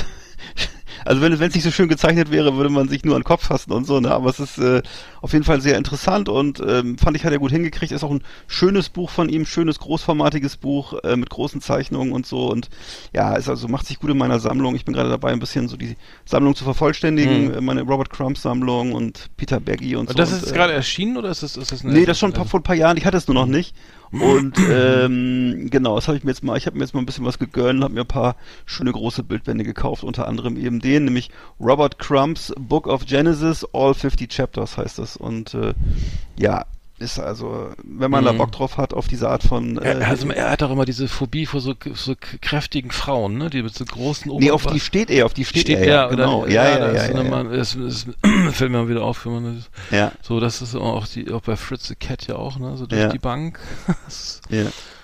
also wenn es nicht so schön gezeichnet wäre, würde man sich nur an den Kopf fassen und so, ne? Aber es ist äh, auf jeden Fall sehr interessant, und ähm, fand ich, hat er gut hingekriegt. Ist auch ein schönes Buch von ihm, schönes, großformatiges Buch äh, mit großen Zeichnungen und so, und ja, ist also macht sich gut in meiner Sammlung. Ich bin gerade dabei, ein bisschen so die Sammlung zu vervollständigen, Mhm. äh, meine Robert Crumb Sammlung und Peter Beggy und, Und so. das und, ist jetzt äh, gerade erschienen, oder ist das, ist das eine, Nee, das schon ein paar, also- vor ein paar Jahren. Ich hatte es nur noch nicht. Und ähm, genau, das habe ich mir jetzt mal, ich habe mir jetzt mal ein bisschen was gegönnt, habe mir ein paar schöne große Bildbände gekauft, unter anderem eben den, nämlich Robert Crumb's Book of Genesis, All fifty Chapters heißt das. Und äh, ja, ist also, wenn man Mhm. da Bock drauf hat, auf diese Art von... Äh, Er, also, er hat auch immer diese Phobie vor so, so kräftigen Frauen, ne? Die mit so großen nee, auf die steht er, auf die steht, steht er, ja, oder- genau. Ja, ja, da ja, ist ja, so eine ja, Mann, es, es fällt mir mal wieder auf, wenn man das, ja, so, das ist auch die, auch bei Fritz the Cat ja auch, ne? So durch Ja. die Bank. Das- ja.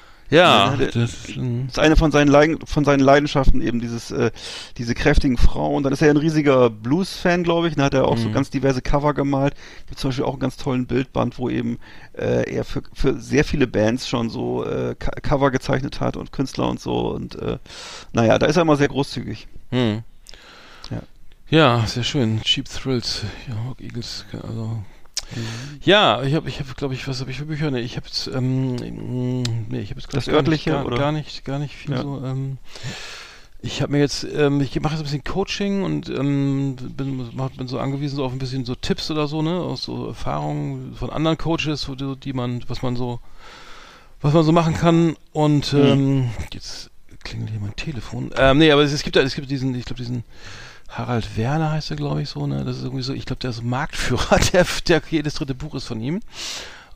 ja, Ja, der- das, ähm, Das ist eine von seinen, Leiden, von seinen Leidenschaften, eben dieses, äh, diese kräftigen Frauen. Dann ist er ein riesiger Blues-Fan, glaube ich. Dann hat er auch so Mhm. ganz diverse Cover gemalt. Gibt zum Beispiel auch einen ganz tollen Bildband, wo eben äh, er für, für sehr viele Bands schon so äh, Co- Cover gezeichnet hat und Künstler und so. Und äh, naja, da ist er immer sehr großzügig. hm. Ja. Ja, sehr schön. Cheap Thrills, ja, Hawk Eagles, also. Ja, ich habe, ich habe, glaube ich, was habe ich für Bücher? Nee, ich habe jetzt, ähm, mh, nee, ich habe jetzt glaub Das ich, gar örtliche, nicht, gar, oder? gar nicht, gar nicht viel Ja. so. Ähm, ich habe mir jetzt, ähm, ich mache jetzt ein bisschen Coaching und ähm, bin, mach- bin so angewiesen so auf ein bisschen so Tipps oder so, ne, aus so Erfahrungen von anderen Coaches, wo die, die man, was man so, was man so machen kann. Und ähm, jetzt klingelt hier mein Telefon. Ähm, nee, aber es, es gibt, es gibt diesen, ich glaube diesen Harald Werner heißt er, glaube ich, so, ne? Das ist irgendwie so, ich glaube, der ist Marktführer, der, der jedes dritte Buch ist von ihm.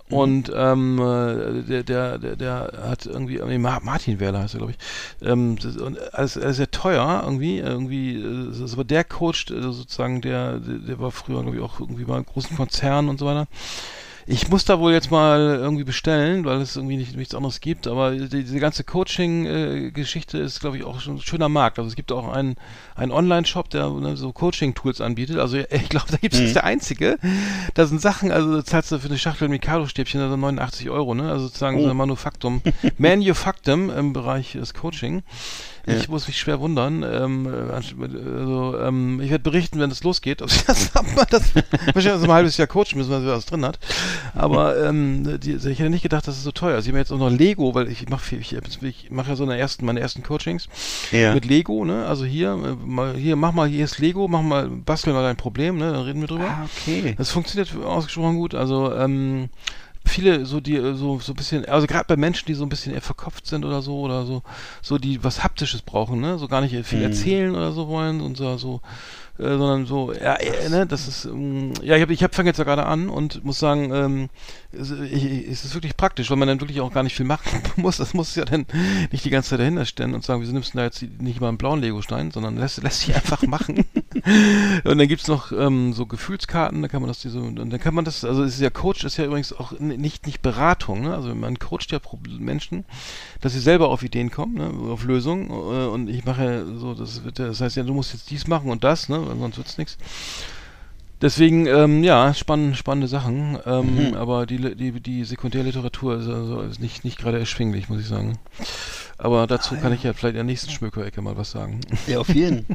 Und ähm, der, der, der, der hat irgendwie, nee, Martin Werler heißt er, glaube ich. Ähm, das, und alles, alles sehr teuer irgendwie. Irgendwie, das ist aber der Coach, sozusagen, der, der war früher, glaube ich, auch irgendwie bei großen Konzernen und so weiter. Ich muss da wohl jetzt mal irgendwie bestellen, weil es irgendwie nicht, nichts anderes gibt, aber die, diese ganze Coaching-Geschichte äh, ist, glaube ich, auch schon ein schöner Markt. Also es gibt auch einen, einen Online-Shop, der ne, so Coaching-Tools anbietet. Also ich glaube, da gibt es mhm. der einzige. Da sind Sachen, also da zahlst du für eine Schachtel Mikado-Stäbchen also neunundachtzig Euro, ne? Also sozusagen oh. so ein Manufaktum. Manufaktum im Bereich des Coaching. Ich ja. muss mich schwer wundern. Ähm, also, ähm, ich werde berichten, wenn es losgeht. Ob ich das, das wahrscheinlich so ein halbes Jahr coachen müssen, weil sie was drin hat. Aber ähm, die, ich hätte nicht gedacht, dass es so teuer ist. Ich habe jetzt auch noch Lego, weil ich mache ich, ich mache ja so eine ersten, meine ersten Coachings ja. mit Lego. Ne? Also hier, mal, hier, mach mal, hier ist Lego, mach mal, bastel mal dein Problem. Ne? Dann reden wir drüber. Ah, okay. Das funktioniert ausgesprochen gut. Also ähm, viele so die so so ein bisschen, also gerade bei Menschen, die so ein bisschen eher verkopft sind oder so oder so so die was Haptisches brauchen, ne, so gar nicht viel mhm. erzählen oder so wollen und so so äh, sondern so ja äh, ne, das ist ähm, ja ich habe ich habe fange jetzt ja gerade an und muss sagen, ähm, es, ich, es ist wirklich praktisch, weil man dann wirklich auch gar nicht viel machen muss. Das muss ja dann nicht die ganze Zeit dahinter stellen und sagen, wieso nimmst du da jetzt nicht mal einen blauen Legostein, sondern lässt lässt sich einfach machen. Und dann gibt's noch ähm, so Gefühlskarten, da kann man das diese und dann kann man das, also es ist ja Coach ist ja übrigens auch nicht nicht Beratung, ne? Also man coacht ja Menschen, dass sie selber auf Ideen kommen, ne? Auf Lösungen und ich mache ja so, das wird ja, das heißt ja, du musst jetzt dies machen und das, ne? Sonst wird's nichts. Deswegen, ähm, ja, spannend, spannende Sachen, ähm, mhm. aber die, die, die Sekundärliteratur ist, also ist nicht, nicht gerade erschwinglich, muss ich sagen. Aber dazu ah, kann ja. ich ja vielleicht in der nächsten Schmökerecke mal was sagen. Ja, auf jeden.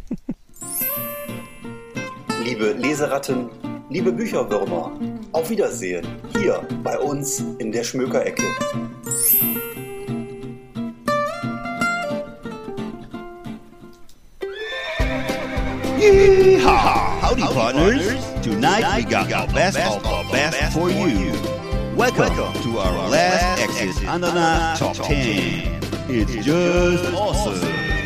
Liebe Leseratten, liebe Bücherwürmer, auf Wiedersehen, hier bei uns in der Schmökerecke. Yeehaw! Howdy, partners! Tonight we got our best of our best for you. Welcome to our last Exit Andernach Top ten. It's just awesome.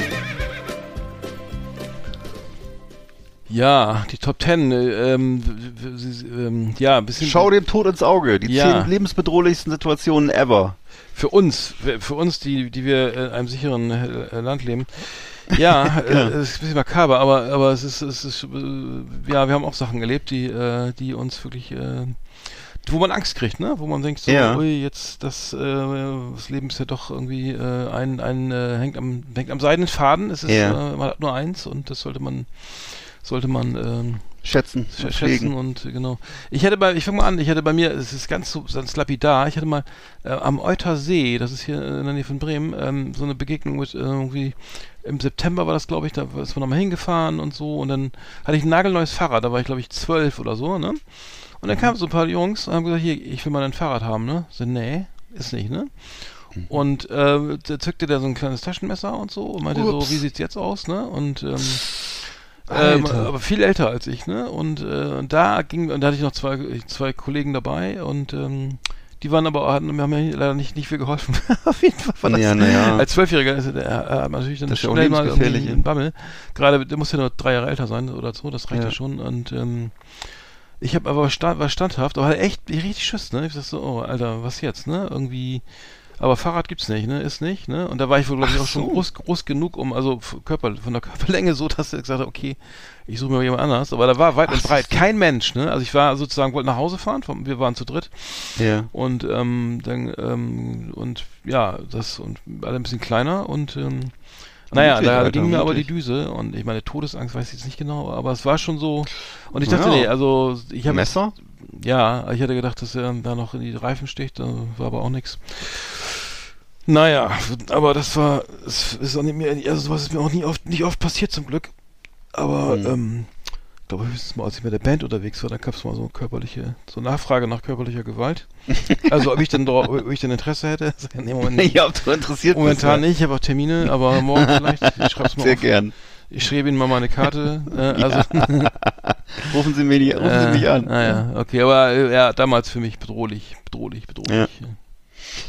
Ja, die Top Ten, ähm, ähm, ja, ein bisschen. Schau dem Tod ins Auge, die ja. zehn lebensbedrohlichsten Situationen ever. Für uns, für uns, die, die wir in einem sicheren äh, Land leben. Ja, äh, es ist ein bisschen makaber, aber, aber es ist, es ist, äh, ja, wir haben auch Sachen erlebt, die, äh, die uns wirklich, äh, wo man Angst kriegt, ne? Wo man denkt, so, ja. ui, jetzt, das, äh, das Leben ist ja doch irgendwie, äh, ein, ein, äh, hängt am, hängt am seidenen Faden, es ist, ja. äh, man hat nur eins und das sollte man, sollte man, ähm, schätzen, sch- schätzen und, genau. Ich hatte bei, ich fange mal an, ich hatte bei mir, es ist ganz so, ganz lapidar, ich hatte mal, äh, am Euter See, das ist hier in der Nähe von Bremen, ähm, so eine Begegnung mit, äh, irgendwie, im September war das, glaube ich, da ist man nochmal hingefahren und so und dann hatte ich ein nagelneues Fahrrad, da war ich, glaube ich, zwölf oder so, ne? Und dann kamen so ein paar Jungs und haben gesagt, hier, ich will mal ein Fahrrad haben, ne? So, nee, ist nicht, ne? Mhm. Und äh, da zückte der so ein kleines Taschenmesser und so und meinte Ups. so, wie sieht's jetzt aus, ne? Und ähm, ähm, aber viel älter als ich, ne? Und, äh, und da ging, und da hatte ich noch zwei, zwei Kollegen dabei und ähm, die waren aber, hatten, haben mir leider nicht, nicht viel geholfen. Auf jeden Fall war das, ja, ja. als Zwölfjähriger ist er hat natürlich dann schnell mal irgendwie einen Bammel. Gerade, der muss ja nur drei Jahre älter sein oder so, das reicht ja, ja schon. Und ähm, ich habe aber stand, war standhaft, aber hatte echt richtig Schiss, ne? Ich dachte so, oh, Alter, was jetzt, ne? Irgendwie, aber Fahrrad gibt's nicht, ne? Ist nicht, ne? Und da war ich wohl, glaube ich, auch so. schon groß, groß genug, um, also Körper, von der Körperlänge so, dass er gesagt hat, okay, ich suche mir jemand anders. Aber da war weit Ach, und breit kein Mensch, ne? Also ich war sozusagen, wollte nach Hause fahren, wir waren zu dritt. Ja. Und, ähm, dann, ähm, und, ja, das, und alle ein bisschen kleiner und, ähm, naja, da Alter, ging mir aber die Düse und ich meine, Todesangst weiß ich jetzt nicht genau, aber es war schon so, und ich dachte, ja. nee, also, ich habe... Messer? Ja, ich hatte gedacht, dass er da noch in die Reifen sticht, da war aber auch nichts. Naja, aber das war, es ist auch nicht mehr, also sowas ist mir auch nie oft, nicht oft passiert zum Glück. Aber, mhm. ähm, ich glaube höchstens mal, als ich mit der Band unterwegs war, da gab es mal so körperliche, so Nachfrage nach körperlicher Gewalt. Also ob ich denn drauf, ob ich denn Interesse hätte? Nee, Moment nicht. Ja, ob du interessiert Momentan bist, nicht, ich habe auch Termine, aber morgen vielleicht, ich schreib's mal Sehr auf. gern. Ich schreibe Ihnen mal meine Karte. Äh, also ja. rufen Sie, mir die, rufen äh, Sie mich an. Naja, okay, aber äh, ja, damals für mich bedrohlich, bedrohlich, bedrohlich. Ja.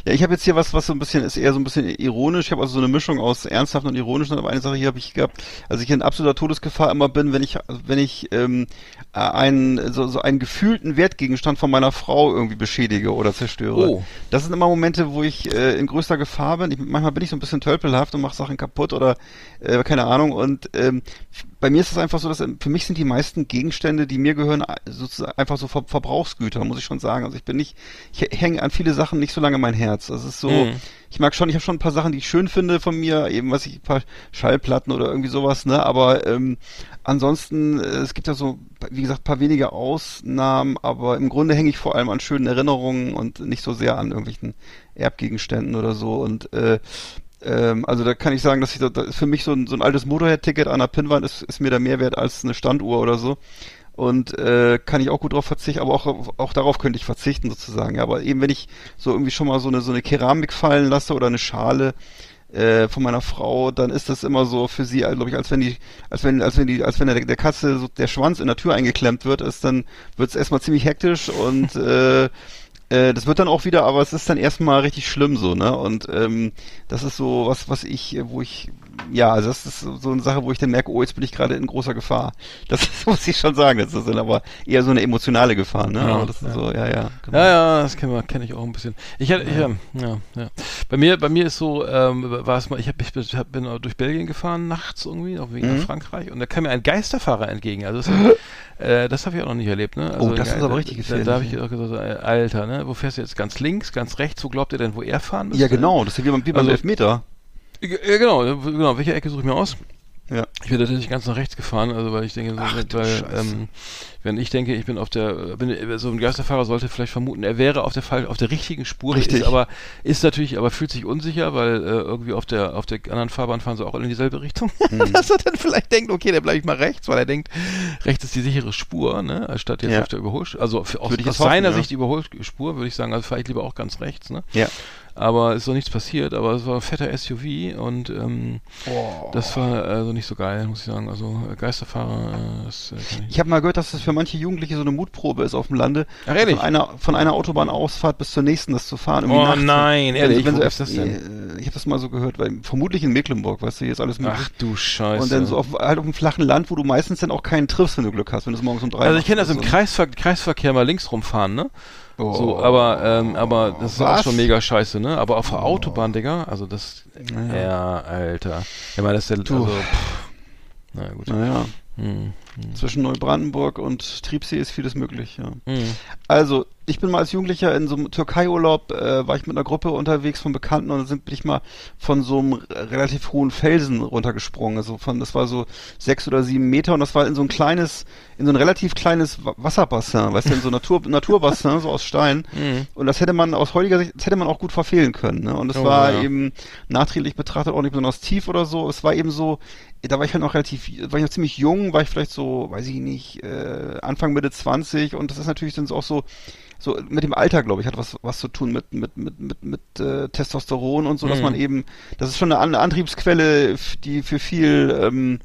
Ja, ich habe jetzt hier was, was so ein bisschen, ist eher so ein bisschen ironisch. Ich habe also so eine Mischung aus ernsthaft und ironisch. Aber eine Sache hier habe ich gehabt, also ich in absoluter Todesgefahr immer bin, wenn ich, wenn ich ähm, einen, so, so einen gefühlten Wertgegenstand von meiner Frau irgendwie beschädige oder zerstöre. Oh. Das sind immer Momente, wo ich äh, in größter Gefahr bin. Ich, manchmal bin ich so ein bisschen tölpelhaft und mache Sachen kaputt oder äh, keine Ahnung. Und ähm, bei mir ist es einfach so, dass für mich sind die meisten Gegenstände, die mir gehören, sozusagen einfach so Ver- Verbrauchsgüter, muss ich schon sagen. Also ich bin nicht, ich hänge an viele Sachen nicht so lange mein Herz. Das ist so, Mhm. ich mag schon, ich habe schon ein paar Sachen, die ich schön finde von mir, eben was ich, ein paar Schallplatten oder irgendwie sowas, ne? Aber ähm, ansonsten, äh, es gibt ja so, wie gesagt, ein paar wenige Ausnahmen, aber im Grunde hänge ich vor allem an schönen Erinnerungen und nicht so sehr an irgendwelchen Erbgegenständen oder so. Und äh, ähm, also da kann ich sagen, dass ich da, da für mich so ein, so ein altes Motorhead-Ticket an der Pinnwand ist, ist mir da mehr wert als eine Standuhr oder so. Und äh, kann ich auch gut drauf verzichten, aber auch auch darauf könnte ich verzichten sozusagen. Ja, aber eben wenn ich so irgendwie schon mal so eine so eine Keramik fallen lasse oder eine Schale äh, von meiner Frau, dann ist das immer so für sie, glaube ich, als wenn die, als wenn als wenn die, als wenn der, der Katze so der Schwanz in der Tür eingeklemmt wird, ist dann wird's erstmal ziemlich hektisch und äh, äh, das wird dann auch wieder, aber es ist dann erstmal richtig schlimm so, ne? Und ähm, das ist so was, was ich, wo ich ja, also das ist so eine Sache, wo ich dann merke, oh, jetzt bin ich gerade in großer Gefahr. Das muss ich schon sagen. Das ist dann aber eher so eine emotionale Gefahr, ne? Ja, aber das ist ja. so, ja, ja. Genau. Ja, ja, das kenne kenn ich auch ein bisschen. Ich hatte, ja. Ich, ja, ja. Bei mir, bei mir ist so, ähm, war es mal, ich, hab, ich hab, bin durch Belgien gefahren, nachts irgendwie, auch wegen Mhm. nach Frankreich, und da kam mir ein Geisterfahrer entgegen. Also das, äh, das habe ich auch noch nicht erlebt, ne? Also, Oh, das ist aber da, richtig da, gefährlich. da habe ich auch gesagt, äh, Alter, ne? Wo fährst du jetzt ganz links, ganz rechts? Wo glaubt ihr denn, wo er fahren müsste? Ja, genau. Das ist ja wie beim, wie beim Also- Elfmeter. Ja, genau, genau. Welche Ecke suche ich mir aus? Ja. Ich bin tatsächlich ganz nach rechts gefahren, also weil ich denke, so, Ach, du weil, Scheiße. ähm, wenn ich denke, ich bin auf der, bin, so ein Geisterfahrer sollte vielleicht vermuten, er wäre auf der Fall, auf der richtigen Spur, Richtig. ist aber, ist natürlich, aber fühlt sich unsicher, weil äh, irgendwie auf der, auf der anderen Fahrbahn fahren sie auch alle in dieselbe Richtung, Mhm. dass er dann vielleicht denkt, okay, dann bleibe ich mal rechts, weil er denkt, rechts ist die sichere Spur, ne, anstatt jetzt Ja. auf der Überholspur, also für, aus, Würde ich aus jetzt hoffen, seiner ja. Sicht Überholspur, würde ich sagen, also fahre ich lieber auch ganz rechts, ne. Ja. Aber ist doch nichts passiert, aber es war ein fetter S U V und ähm, das war also nicht so geil, muss ich sagen. Also äh, Geisterfahrer, äh, das äh, kann ich Ich habe mal gehört, dass das für manche Jugendliche so eine Mutprobe ist auf dem Lande, Ach, ehrlich? von einer von einer Autobahnausfahrt bis zur nächsten das zu fahren. irgendwie Oh nachts. nein, Wenn- ehrlich, wenn wo sie ist das denn? äh, Ich habe das mal so gehört, weil vermutlich in Mecklenburg, weißt du, hier ist alles möglich. Ach du Scheiße. Und dann so auf, halt auf einem flachen Land, wo du meistens dann auch keinen triffst, wenn du Glück hast, wenn du es morgens um drei also ich kenne das machst im oder so. Kreisver Kreisverkehr mal links rumfahren, ne? Oh. So, aber, ähm, aber das ist auch Was? schon mega scheiße, ne? Aber auf der Autobahn, Digga, also das, ja, Alter. Ich meine, das ist der, Du. also, pff, na gut. Naja, Hm, zwischen Neubrandenburg und Triebsee ist vieles möglich, ja. hm. Also, ich bin mal als Jugendlicher in so einem Türkei-Urlaub, äh, war ich mit einer Gruppe unterwegs von Bekannten und dann sind, bin ich mal von so einem relativ hohen Felsen runtergesprungen. Also von, das war so sechs oder sieben Meter und das war in so ein kleines, in so ein relativ kleines Wa- Wasserbassin, weißt du, in so Natur, Naturbassin, so aus Stein. Mhm. Und das hätte man aus heutiger Sicht, das hätte man auch gut verfehlen können, ne? Und es Oh, war ja. eben nachträglich betrachtet auch nicht besonders tief oder so. Es war eben so, da war ich halt noch relativ, war ich noch ziemlich jung, war ich vielleicht so, weiß ich nicht, äh, Anfang, Mitte zwanzig und das ist natürlich dann so auch so, so mit dem Alter, glaube ich, hat was was zu tun mit mit mit mit mit äh, Testosteron und so, dass Mhm. man eben, das ist schon eine An Antriebsquelle, f- die für viel ähm,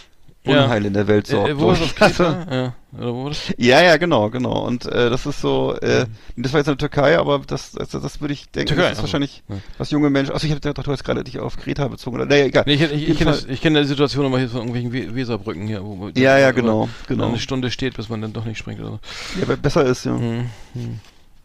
Ja. Unheil in der Welt sorgt. Äh, wo ist glaub das ich. Also, Kreta? Ja. Oder wo war das? ja, ja, genau, genau. Und äh, das ist so, äh, das war jetzt in der Türkei, aber das, das, das würde ich denken, Türkei, das ist also. wahrscheinlich, Ja. was junge Menschen, also ich habe gedacht, du hast gerade dich auf Kreta bezogen, oder, naja, egal. Nee, ich, ich, ich Jeden kenne Fall- das- ich kenn die Situation immer hier von irgendwelchen We Weserbrücken hier, wo wo- Ja, ja, wo genau, man genau. eine Stunde steht, bis man dann doch nicht springt oder so. Ja, aber besser ist, ja, Hm, hm.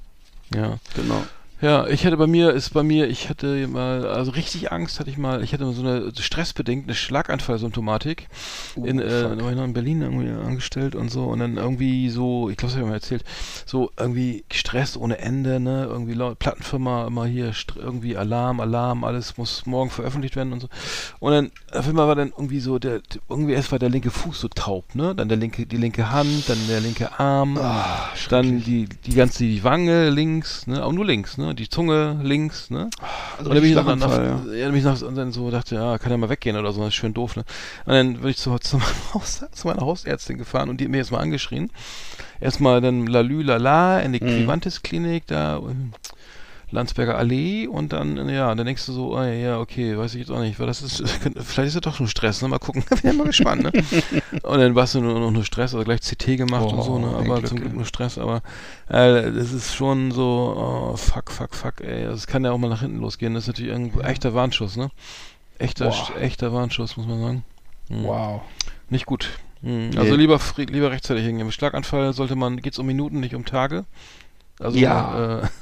Ja. genau. Ja, ich hatte bei mir, ist bei mir, ich hatte mal, also richtig Angst hatte ich mal, ich hatte so eine stressbedingt eine Schlaganfallsymptomatik. Oh, in, äh, fuck. da war ich noch in Berlin irgendwie angestellt und so und dann irgendwie so, ich glaube, das habe ich mal erzählt, so irgendwie Stress ohne Ende, ne, irgendwie laut, Plattenfirma immer hier, St irgendwie Alarm, Alarm, alles muss morgen veröffentlicht werden und so. Und dann, auf einmal war dann irgendwie so, der, irgendwie erst war der linke Fuß so taub, ne, dann der linke, die linke Hand, dann der linke Arm, Ah, dann die, die ganze, die Wange links, ne, auch nur links, ne, die Zunge links, ne. Also Und dann bin ich noch, nach, Schlaganfall, ja. Ja, dann bin ich noch, und dann so dachte, ja, kann er mal weggehen oder so, das ist schön doof, ne. Und dann bin ich zu, zu, meinem Haus, zu meiner Hausärztin gefahren und die hat mir jetzt mal angeschrien. Erstmal dann Lalü Lala in die Mhm. Vivantes Klinik da. Und Landsberger Allee und dann, ja, dann denkst du so, oh, ja, okay, weiß ich jetzt auch nicht, weil das ist, vielleicht ist das doch nur Stress, ne? Mal gucken, bin ja mal gespannt, ne? Und dann warst du nur noch nur Stress, also gleich C T gemacht oh, und so, ne? Aber zum Glück nur Stress, aber äh, das ist schon so, oh, fuck, fuck, fuck, ey, das kann ja auch mal nach hinten losgehen, das ist natürlich irgendwo echter Warnschuss, ne? Echter, echter Warnschuss, muss man sagen. Hm. Wow. Nicht gut. Hm. Also nee. lieber lieber rechtzeitig hingehen. Im Schlaganfall sollte man, geht's um Minuten, nicht um Tage. Also, ja. Äh, ja,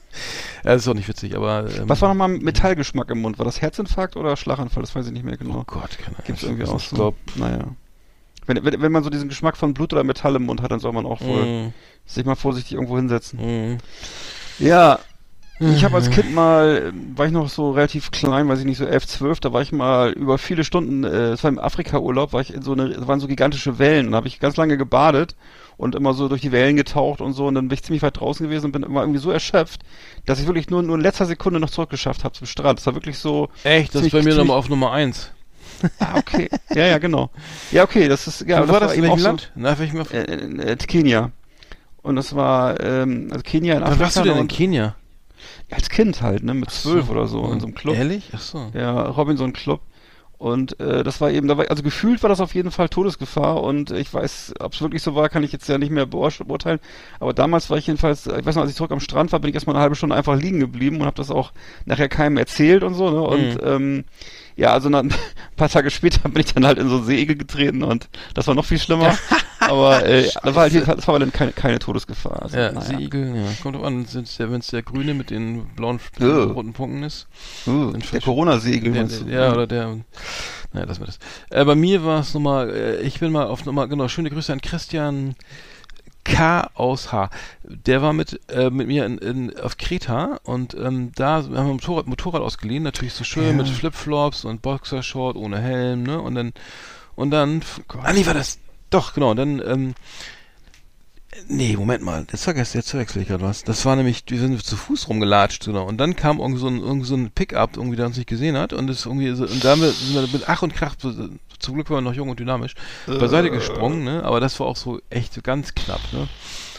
das ist auch nicht witzig, aber... Ähm, Was war nochmal Metallgeschmack im Mund? War das Herzinfarkt oder Schlaganfall? Das weiß ich nicht mehr genau. Oh Gott, keine Ahnung. Gibt's irgendwie auch so? Glaub, naja. Wenn, wenn, wenn man so diesen Geschmack von Blut oder Metall im Mund hat, dann soll man auch wohl mm. sich mal vorsichtig irgendwo hinsetzen. Mm. Ja, ich habe als Kind mal, war ich noch so relativ klein, weiß ich nicht, so elf, zwölf, da war ich mal über viele Stunden, äh, das war im Afrika-Urlaub, war ich in so eine, das waren so gigantische Wellen, und da habe ich ganz lange gebadet und immer so durch die Wellen getaucht und so, und dann bin ich ziemlich weit draußen gewesen und bin immer irgendwie so erschöpft, dass ich wirklich nur, nur in letzter Sekunde noch zurückgeschafft habe zum Strand. Das war wirklich so... Echt? Das ist bei mir nochmal auf Nummer eins. Ah, okay. Ja, ja, genau. Ja, okay, das ist... Ja, Wo das war das in welchem so, Land? Na, welchem äh, äh, Kenia. Und das war, ähm, also Kenia in Afrika. Was warst du denn in Kenia? Ja, als Kind halt, ne, mit zwölf so. oder so, in so einem Club. Ehrlich? Ach so. Ja, Robinson Club. Und äh, das war eben, da war, also gefühlt war das auf jeden Fall Todesgefahr, und ich weiß, ob es wirklich so war, kann ich jetzt ja nicht mehr beurteilen, aber damals war ich jedenfalls, ich weiß noch, als ich zurück am Strand war, bin ich erstmal eine halbe Stunde einfach liegen geblieben und habe das auch nachher keinem erzählt und so, ne, und mhm. ähm, ja, also dann, ein paar Tage später bin ich dann halt in so einen Seeigel getreten, und das war noch viel schlimmer, aber äh, das war halt jedenfalls, das war aber dann keine, keine Todesgefahr. Also, ja, naja. Seeigel, ja, kommt drauf an, wenn es der grüne mit den blauen, uh. roten Punkten ist. Uh, der Corona-Seeigel, meinst du? Ja, oder der, naja, lassen wir das. Äh, bei mir war es nochmal, äh, ich bin mal auf nochmal, genau, schöne Grüße an Christian K. aus H. Der war mit äh, mit mir in, in, auf Kreta, und ähm, da haben wir ein Motorrad, Motorrad ausgeliehen, natürlich so schön ja. mit Flipflops und Boxershort ohne Helm, ne, und dann und dann, oh ah nee, war das, doch, genau, und dann, ähm, nee, Moment mal, jetzt vergesse jetzt verwechsel ich gerade was. Das war nämlich, wir sind zu Fuß rumgelatscht, genau, und dann kam irgend so ein, irgend so ein Pickup, irgendwie, der uns nicht gesehen hat, und das irgendwie, so, und da sind wir mit Ach und Krach, zum Glück waren wir noch jung und dynamisch, äh, beiseite gesprungen, ne, aber das war auch so echt so ganz knapp, ne.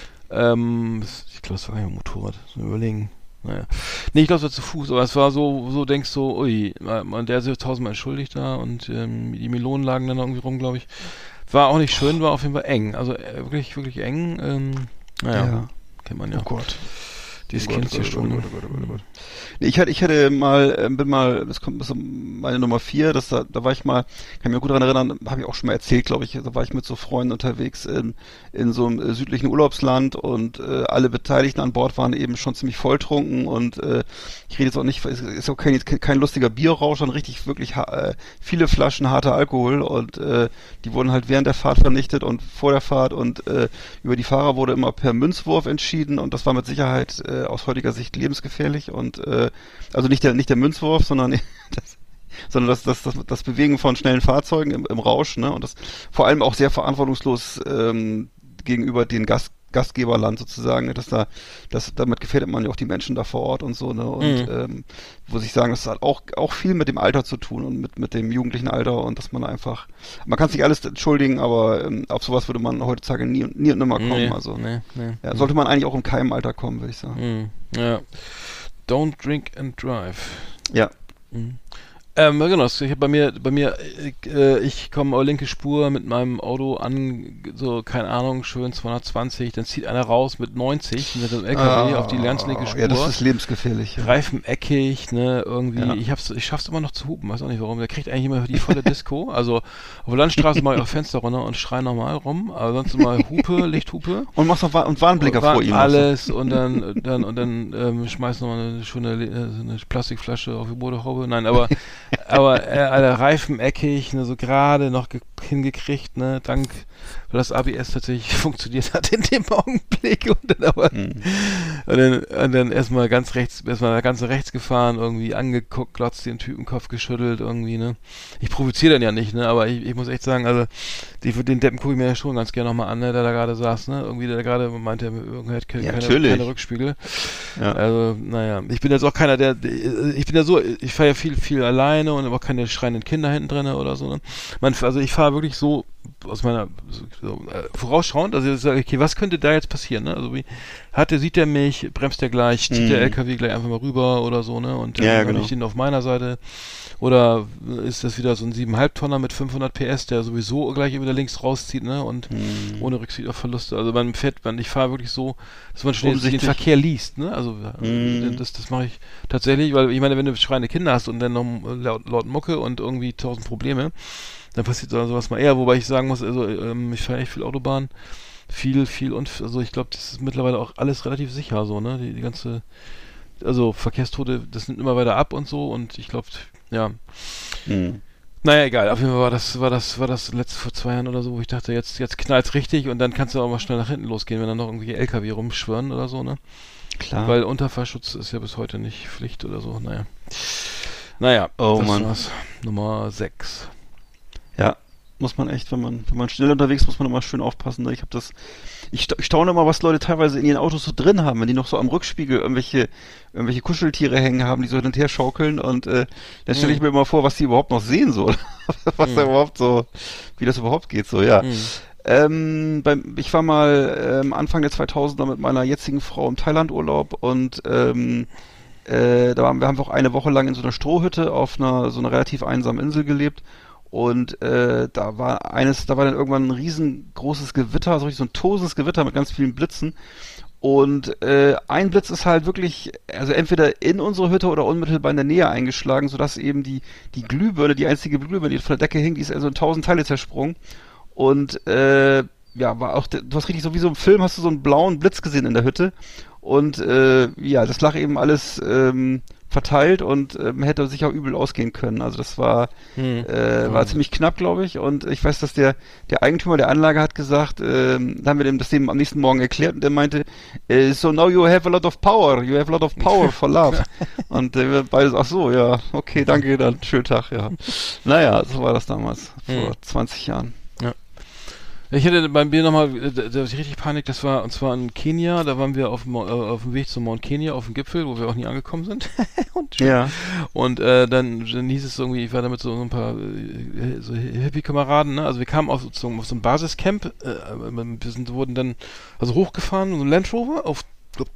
Ähm, ich glaube, das war gar nicht ein Motorrad, so überlegen. Naja. Nee, ich glaube, es war zu Fuß, aber es war so, so denkst du, ui, man, der ist ja tausendmal entschuldigt da, und ähm, die Melonen lagen dann irgendwie rum, glaube ich. War auch nicht schön, war auf jeden Fall eng. Also äh, wirklich, wirklich eng. Ähm, naja, ja. Kennt man ja. Oh Gott. Dieses oh Kind hier schon. Oh oh oh oh nee, ich hatte, ich hatte mal, äh, bin mal, das kommt bis meine Nummer vier, das da, da war ich mal, kann mich auch gut daran erinnern, habe ich auch schon mal erzählt, glaube ich, da war ich mit so Freunden unterwegs in, in so einem äh, südlichen Urlaubsland, und äh, alle Beteiligten an Bord waren eben schon ziemlich volltrunken, und äh, ich rede jetzt auch nicht, ist, ist auch kein, kein lustiger Bierrausch, sondern richtig wirklich äh, viele Flaschen harter Alkohol, und äh, die wurden halt während der Fahrt vernichtet und vor der Fahrt, und äh, über die Fahrer wurde immer per Münzwurf entschieden, und das war mit Sicherheit äh, aus heutiger Sicht lebensgefährlich, und äh, also nicht der nicht der Münzwurf, sondern das, sondern das, das, das, das Bewegen von schnellen Fahrzeugen im, im Rausch, ne, und das vor allem auch sehr verantwortungslos ähm, gegenüber den Gast, Gastgeberland sozusagen, ne, dass da, das, damit gefährdet man ja auch die Menschen da vor Ort und so, ne, und mhm. ähm, muss ich sagen, das hat auch auch viel mit dem Alter zu tun und mit mit dem jugendlichen Alter, und dass man einfach, man kann sich alles entschuldigen, aber ähm, auf sowas würde man heutzutage nie nie und nimmer kommen, nee, also nee, nee, ja, sollte man eigentlich auch im Keimalter kommen, würde ich sagen. Mhm. Ja. Don't drink and drive. Ja. Mhm. Ähm, genau, ich habe bei mir, bei mir, äh, ich komme auf linke Spur mit meinem Auto an, so, keine Ahnung, schön zweihundertzwanzig, dann zieht einer raus mit neunzig mit dem L K W oh, auf die ganz linke Spur. Ja, das ist lebensgefährlich. Ja. Reifen eckig, ne, irgendwie, ja. ich hab's, ich schaff's immer noch zu hupen, weiß auch nicht warum, der kriegt eigentlich immer die volle Disco, also auf der Landstraße mache ich auch Fenster runter und schreie normal rum, aber sonst immer Hupe, Lichthupe. Und machst noch Wa- und Warnblicker vor ihm. Alles, und dann, dann, und dann, ähm, schmeißt noch mal eine schöne, äh, eine Plastikflasche auf die Motorhaube, nein, aber, aber, äh, alle Reifen eckig, ne, so gerade noch ge- hingekriegt, ne, dank, weil das A B S tatsächlich funktioniert hat in dem Augenblick, und dann aber, mhm. und dann, und dann erstmal ganz rechts, erstmal ganz rechts gefahren, irgendwie angeguckt, glotzt den Typen Kopf geschüttelt, irgendwie, ne. Ich provoziere dann ja nicht, ne, aber ich, ich muss echt sagen, also, die, den Deppen gucke ich mir ja schon ganz gerne nochmal an, ne, der da gerade saß, ne, irgendwie, der gerade meinte, irgendwie hat keine, ja, keine, keine Rückspiegel. Ja. Also, naja, ich bin jetzt auch keiner, der, ich bin ja so, ich fahre ja viel, viel alleine und aber keine schreienden Kinder hinten drin oder so, ne. Man, also ich fahre wirklich so aus meiner, so, so, äh, vorausschauend, also ich sage, okay, was könnte da jetzt passieren, ne, also wie, hat der, sieht der mich, bremst der gleich, zieht Mhm. der L K W gleich einfach mal rüber oder so, ne? Und dann Ja, habe genau. ich den auf meiner Seite. Oder ist das wieder so ein sieben Komma fünf Tonner mit fünfhundert P S, der sowieso gleich wieder links rauszieht, ne? Und Mhm. ohne Rücksicht auf Verluste. Also man fährt, man, ich fahre wirklich so, dass man schnell den Umsichtig. Verkehr liest, ne? Also Mhm. das, das mache ich tatsächlich, weil ich meine, wenn du schreiende Kinder hast und dann noch laut, laut Mucke und irgendwie tausend Probleme, dann passiert so sowas mal eher, wobei ich sagen muss, also ähm, ich fahre echt viel Autobahn, viel, viel und also ich glaube, das ist mittlerweile auch alles relativ sicher so, ne? Die, die ganze, also Verkehrstote, das nimmt immer weiter ab und so und ich glaube, ja. Mhm. Naja, egal, auf jeden Fall war das, war das, war das letzte vor zwei Jahren oder so, wo ich dachte, jetzt, jetzt knallt's richtig und dann kannst du auch mal schnell nach hinten losgehen, wenn dann noch irgendwelche L K W rumschwirren oder so, ne? Klar. Weil Unterfahrschutz ist ja bis heute nicht Pflicht oder so, naja. Naja, Oh, das Mann. war's. Nummer sechs. Ja, muss man echt, wenn man, wenn man schnell unterwegs ist, muss man immer schön aufpassen. Ne? Ich habe das, ich, sta- ich staune immer, was Leute teilweise in ihren Autos so drin haben, wenn die noch so am Rückspiegel irgendwelche, irgendwelche Kuscheltiere hängen haben, die so hin und her schaukeln und äh, dann stelle ich Mhm. mir immer vor, was die überhaupt noch sehen so, was da Mhm. überhaupt so, wie das überhaupt geht so, ja. Mhm. Ähm, beim, ich war mal ähm, Anfang der zweitausender mit meiner jetzigen Frau im Thailand-Urlaub und ähm, äh, da waren wir haben wir auch eine Woche lang in so einer Strohhütte auf einer so einer relativ einsamen Insel gelebt und äh, da war eines, da war dann irgendwann ein riesengroßes Gewitter, so richtig so ein tosendes Gewitter mit ganz vielen Blitzen. Und äh, ein Blitz ist halt wirklich, also entweder in unsere Hütte oder unmittelbar in der Nähe eingeschlagen, sodass eben die die Glühbirne, die einzige Glühbirne, die von der Decke hing, die ist also in tausend Teile zersprungen. Und äh, ja, war auch, du hast richtig so wie so im Film, hast du so einen blauen Blitz gesehen in der Hütte. Und äh, ja, das lag eben alles ähm, verteilt und ähm, hätte sich auch übel ausgehen können. Also das war Hm. äh, war ziemlich knapp, glaube ich. Und ich weiß, dass der der Eigentümer der Anlage hat gesagt, ähm, da haben wir dem das dem am nächsten Morgen erklärt und der meinte, äh, so now you have a lot of power, you have a lot of power for love. Und äh, wir beide, ach so, ja, okay, danke, dann schönen Tag, ja. Naja, so war das damals, vor Hm. zwanzig Jahren. Ich hatte beim Bier nochmal, äh, da da hatte ich richtig Panik, das war, und zwar in Kenia, da waren wir auf dem, Mo- äh, auf dem Weg zum Mount Kenya, auf dem Gipfel, wo wir auch nie angekommen sind. und Ja. und äh, dann, dann hieß es irgendwie, ich war da mit so ein paar äh, so Hippie-Kameraden, ne? Also wir kamen auf, so, auf so ein Basiscamp, äh, wir sind, wurden dann also hochgefahren, so ein Land Rover auf glaub,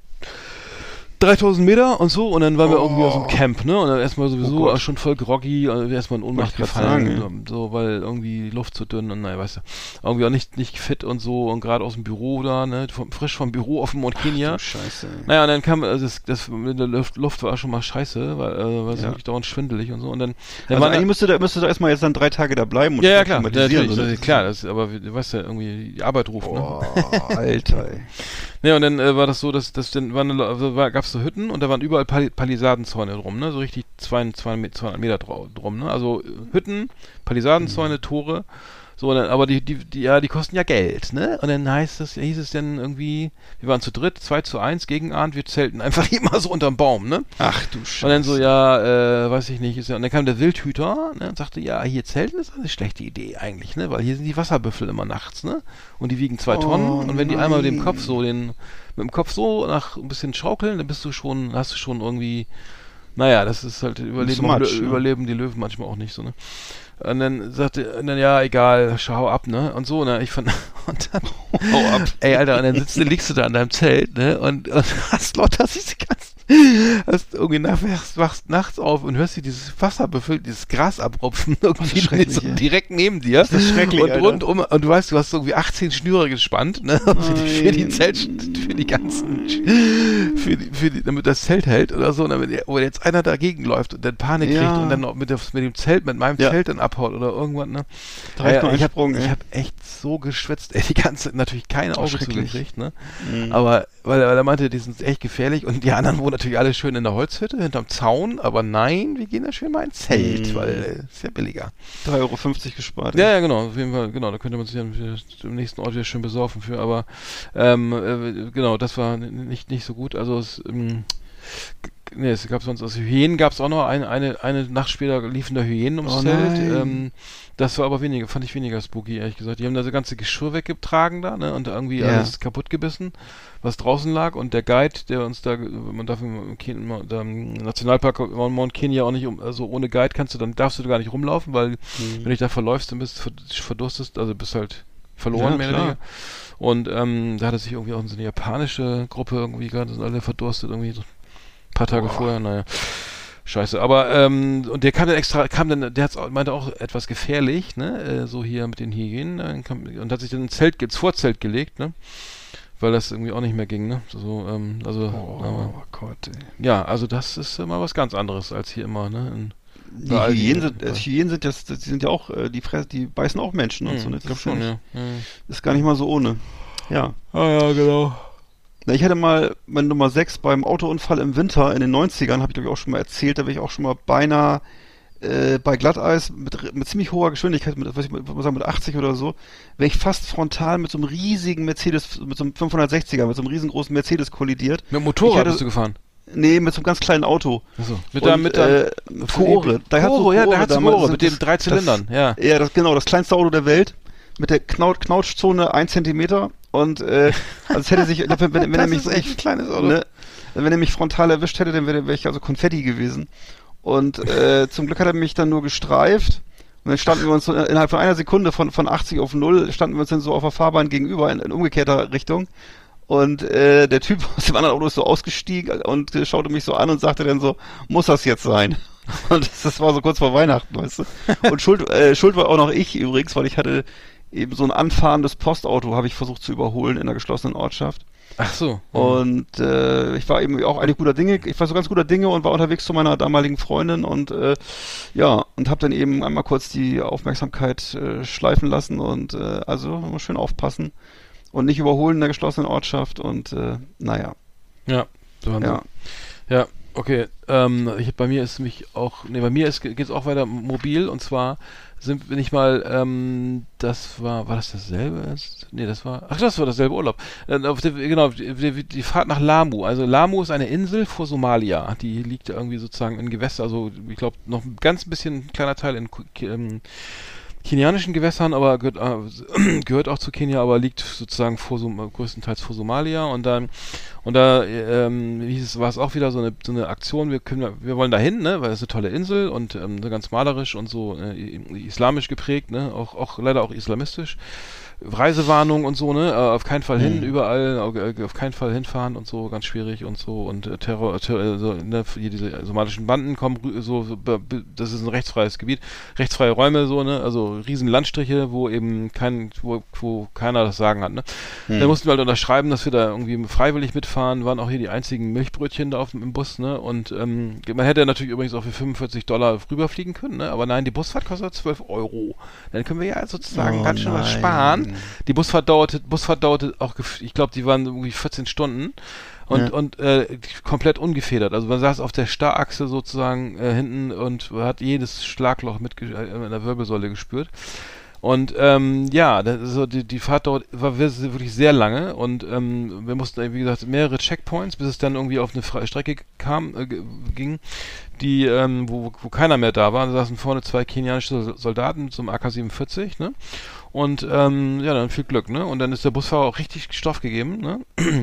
dreitausend Meter und so und dann waren wir Oh. irgendwie aus dem Camp, ne? Und dann erstmal sowieso Oh Gott. auch schon voll groggy, also erstmal in Ohnmacht Wollte ich grad gefallen, sagen, so, so, weil irgendwie die Luft zu dünn und naja, weißt du, irgendwie auch nicht, nicht fit und so und gerade aus dem Büro da, ne? Vom, frisch vom Büro auf dem Mount Kenya. Du Scheiße. ey. Naja, und dann kam, also das, das mit der Luft, Luft war schon mal scheiße, weil, äh, weil es Ja. wirklich dauernd schwindelig und so. Und dann, dann Also waren eigentlich müsste da, müsste da erstmal jetzt dann drei Tage da bleiben und ja, ja, klar, ja, akklimatisieren, natürlich, so, das ne? ist klar, das, aber wie- du weißt ja irgendwie, die Arbeit ruft, ne? Boah, Alter, ey. Ja, und dann äh, war das so, dass, dass dann waren, also war, gab's so Hütten und da waren überall Pali Palisadenzäune drum, ne? So richtig zwei, zwei, zweihundert Meter drau- drum, ne? Also äh, Hütten, Palisadenzäune, Tore. So, und dann, aber die, die, die, ja, die kosten ja Geld, ne? Und dann heißt es, hieß es dann irgendwie, wir waren zu dritt, zwei zu eins gegen Arndt, wir zelten einfach immer so unterm Baum, ne? Ach du Scheiße. Und dann so, ja, äh, weiß ich nicht, ist ja, und dann kam der Wildhüter, ne, und sagte, ja, hier zelten ist eine schlechte Idee eigentlich, ne, weil hier sind die Wasserbüffel immer nachts, ne, und die wiegen zwei Oh, Tonnen, und wenn die einmal mit dem nein. Kopf so den, mit dem Kopf so nach ein bisschen schaukeln, dann bist du schon, hast du schon irgendwie, naja, das ist halt, überleben, so auch, much, Lö- ne? überleben die Löwen manchmal auch nicht so, ne. Und dann sagte, und dann, ja, egal, schau ab, ne, und so, ne, ich fand, und dann, Hau ab. ey, Alter, und dann sitzt du, liegst du da in deinem Zelt, ne, und, und hast lauter diese ganzen, hast irgendwie nach, wachst, wachst nachts auf und hörst dir dieses Wasserbüffel, dieses Gras abrupfen, irgendwie schrecklich, so ey. direkt neben dir. Das ist schrecklich, und Alter. rundum, und du weißt, du hast irgendwie achtzehn Schnüre gespannt, ne, für die, für die Nein. Zelt, für die ganzen, für die, für die, damit das Zelt hält oder so, und damit, wo jetzt einer dagegen läuft und dann Panik Ja. kriegt und dann noch mit, der, mit dem Zelt, mit meinem Ja. Zelt dann abhaut oder irgendwas, ne. Direkt Ja, mal ich habe Einsprung, ey. ich hab echt so geschwitzt, ey, die ganze Zeit natürlich kein Auge schrecklich. zugekriegt, ne. Mhm. Aber, weil, weil er meinte, die sind echt gefährlich und die anderen wohnen natürlich alle schön in der Holzhütte, hinterm Zaun, aber nein, wir gehen da schön mal ins Zelt, Mhm. weil äh, ist ja billiger. drei Euro fünfzig gespart. Ja, ja, genau, auf jeden Fall, genau, da könnte man sich dann wieder im nächsten Ort wieder schön besaufen für, aber ähm, äh, genau, das war n- nicht, nicht so gut, also es, ähm, g- nee, es gab sonst, also Hyänen gab es auch noch, eine, eine, eine Nacht später liefen da Hyänen ums Oh Zelt, nein. ähm, das war aber weniger, fand ich weniger spooky, ehrlich gesagt. Die haben da so ganze Geschirr weggetragen da, ne, und irgendwie Ja. alles kaputt gebissen, was draußen lag, und der Guide, der uns da, man darf im, Ken- im, im Nationalpark Mount Kenya auch nicht, um, also ohne Guide kannst du, dann darfst du da gar nicht rumlaufen, weil Mhm. wenn du dich da verläufst, dann bist du ver- verdurstest, also bist halt verloren, Ja, mehr oder klar. weniger. Und ähm, da hat er sich irgendwie auch in so eine japanische Gruppe irgendwie gerade, sind alle verdurstet, irgendwie so ein paar Tage vorher, naja. Scheiße, aber ähm, und der kam dann extra, kam dann, der hat's, auch- meinte auch etwas gefährlich, ne, äh, so hier mit den Hygienen, äh, kam, und hat sich dann ins Zelt, ins Vorzelt gelegt, ne, weil das irgendwie auch nicht mehr ging, ne, so, ähm, also, aber, Oh Gott, ey. ja, also das ist immer was ganz anderes als hier immer, ne, in, Die bei all Hyänen den- sind, äh, Hyänen sind, das, das, die sind ja auch, äh, die, fress, die beißen auch Menschen und Hm, so. Ne? ich Das glaub ist schon, ja ja. nicht, ja. ist gar nicht mal so ohne. Ja. Ah ja, genau. Na, ich hatte mal meine Nummer sechs beim Autounfall im Winter in den neunzigern, habe ich glaube ich auch schon mal erzählt, da bin ich auch schon mal beinahe äh, bei Glatteis mit, mit ziemlich hoher Geschwindigkeit, mit, was ich würde mal sagen, mit achtzig oder so, wäre ich fast frontal mit so einem riesigen Mercedes, mit so einem fünfhundertsechziger, mit so einem riesengroßen Mercedes kollidiert. Mit dem Motorrad Ich hatte- bist du gefahren? Nee, mit so einem ganz kleinen Auto. Achso, mit Und, der, mit der, äh, Fore. Fore, ja, der hat damals Fore, sind mit den das- drei Zylindern, das, ja. Ja, das, genau, das kleinste Auto der Welt. Mit der Knau Knautschzone ein Zentimeter. Und, äh, also es hätte sich, ich glaub, wenn, wenn, wenn er Das mich ist echt ein kleines Auto. Ne, wenn er mich frontal erwischt hätte, dann wäre wär ich also Konfetti gewesen. Und, äh, zum Glück hat er mich dann nur gestreift. Und dann standen wir uns so innerhalb von einer Sekunde von, von achtzig auf null, standen wir uns dann so auf der Fahrbahn gegenüber in, in umgekehrter Richtung. Und äh, der Typ aus dem anderen Auto ist so ausgestiegen und äh, schaute mich so an und sagte dann so, muss das jetzt sein? Und das, das war so kurz vor Weihnachten, weißt du. Und Schuld, äh, Schuld war auch noch ich übrigens, weil ich hatte eben so ein anfahrendes Postauto, habe ich versucht zu überholen in einer geschlossenen Ortschaft. Ach so. Und äh, ich war eben auch eigentlich guter Dinge, ich war so ganz guter Dinge und war unterwegs zu meiner damaligen Freundin und äh, ja, und habe dann eben einmal kurz die Aufmerksamkeit äh, schleifen lassen und äh, also mal schön aufpassen und nicht überholen in der geschlossenen Ortschaft und äh, naja, Ja, so haben ja. sie. Ja, okay. Ähm, ich, bei mir ist mich auch, nee, bei mir geht es auch weiter mobil und zwar sind bin ich mal, ähm, das war, war das dasselbe? Nee, das war, ach, das war dasselbe Urlaub. Äh, auf der, genau, die, die, die Fahrt nach Lamu. Also Lamu ist eine Insel vor Somalia. Die liegt irgendwie sozusagen in Gewässer, also ich glaube noch ein ganz bisschen ein kleiner Teil in ähm, kenianischen Gewässern, aber gehört, äh, gehört auch zu Kenia, aber liegt sozusagen vor Som größtenteils vor Somalia und dann und da ähm, hieß es, war es auch wieder so eine so eine Aktion, wir können wir wollen dahin, ne, weil es eine tolle Insel und ähm, ganz malerisch und so äh, islamisch geprägt, ne, auch auch leider auch islamistisch. Reisewarnung und so, ne, äh, auf keinen Fall hin, Mhm. überall, auf, äh, auf keinen Fall hinfahren und so, ganz schwierig und so und äh, Terror, Terror so, ne, hier diese somalischen Banden kommen rü- so, so, be- be- das ist ein rechtsfreies Gebiet, rechtsfreie Räume so, ne, also riesen Landstriche, wo eben kein, wo, wo keiner das Sagen hat, ne. Hm. Da mussten wir halt unterschreiben, dass wir da irgendwie freiwillig mitfahren, waren auch hier die einzigen Milchbrötchen da auf dem im Bus, ne, und ähm, man hätte natürlich übrigens auch für fünfundvierzig Dollar rüberfliegen können, ne, aber nein, die Busfahrt kostet zwölf Euro. Dann können wir ja sozusagen Oh ganz schön was nein. sparen. Die Busfahrt dauerte, Busfahrt dauerte auch, gef- ich glaube, die waren irgendwie vierzehn Stunden und, Ja. und äh, komplett ungefedert. Also man saß auf der Starrachse sozusagen äh, hinten und hat jedes Schlagloch mit äh, in der Wirbelsäule gespürt. Und ähm, ja, das, so die, die Fahrt dort war wirklich sehr lange und ähm, wir mussten, wie gesagt, mehrere Checkpoints, bis es dann irgendwie auf eine freie Strecke kam, äh, g- ging, die, ähm, wo, wo keiner mehr da war. Da saßen vorne zwei kenianische Soldaten mit so einem A K siebenundvierzig, ne? Und ähm, ja, dann viel Glück, ne? Und dann ist der Busfahrer auch richtig Stoff gegeben, ne?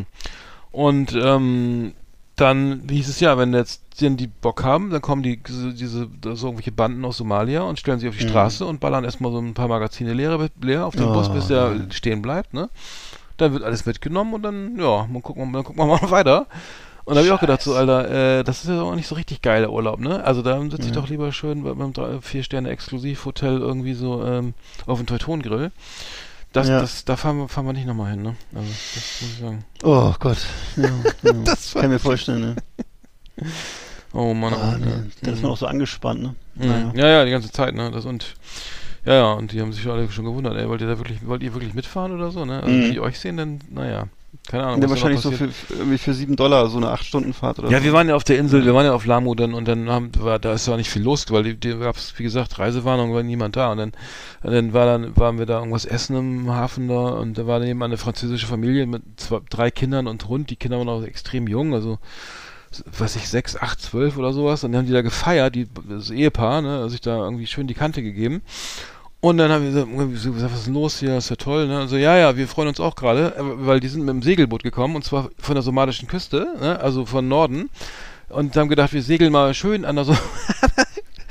Und ähm, dann hieß es ja, wenn jetzt die, die Bock haben, dann kommen die diese, diese so irgendwelche Banden aus Somalia und stellen sich auf die Mhm. Straße und ballern erstmal so ein paar Magazine leer, leer auf den Oh, Bus, bis der nein. stehen bleibt, ne? Dann wird alles mitgenommen und dann, ja, mal gucken, dann gucken wir mal weiter. Und da habe ich auch gedacht, so, Alter, äh, das ist ja auch nicht so richtig geiler Urlaub, ne? Also da sitze ich Ja. doch lieber schön bei meinem drei, vier Sterne Exklusivhotel irgendwie so ähm, auf dem Teutongrill. Das, Ja. das, da fahren wir, fahren wir nicht nochmal hin, ne? Also, das muss ich sagen. Oh Gott. Ja, ja. Das war Kann ich mir vorstellen, ne? Oh Mann, Ah, oh, nee. ja. Da ist man auch so angespannt, ne? Mhm. Naja. Ja, ja, die ganze Zeit, ne? Das und ja, ja, und die haben sich alle schon gewundert, ey, wollt ihr da wirklich, wollt ihr wirklich mitfahren oder so, ne? Also Mhm. wenn die euch sehen, dann, naja, keine Ahnung. Ja, was da noch wahrscheinlich so passiert. für, für, irgendwie für sieben Dollar so eine acht Stunden Fahrt oder Ja, so. wir waren ja auf der Insel, wir waren ja auf Lamu dann und dann haben, war, da ist ja nicht viel los, weil die, die gab's, wie gesagt, Reisewarnung, war niemand da und dann, und dann war dann, waren wir da irgendwas essen im Hafen da und da war nebenan eine französische Familie mit zwei, drei Kindern und Hund, die Kinder waren auch extrem jung, also, weiß ich, sechs, acht, zwölf oder sowas und dann haben die da gefeiert, die, das Ehepaar, ne, sich da irgendwie schön die Kante gegeben. Und dann haben wir gesagt, irgendwie so gesagt, was ist denn los hier, ist ja toll, ne? Also ja, ja, wir freuen uns auch gerade, äh, weil die sind mit dem Segelboot gekommen und zwar von der somalischen Küste, ne? Also von Norden und haben gedacht, wir segeln mal schön an der so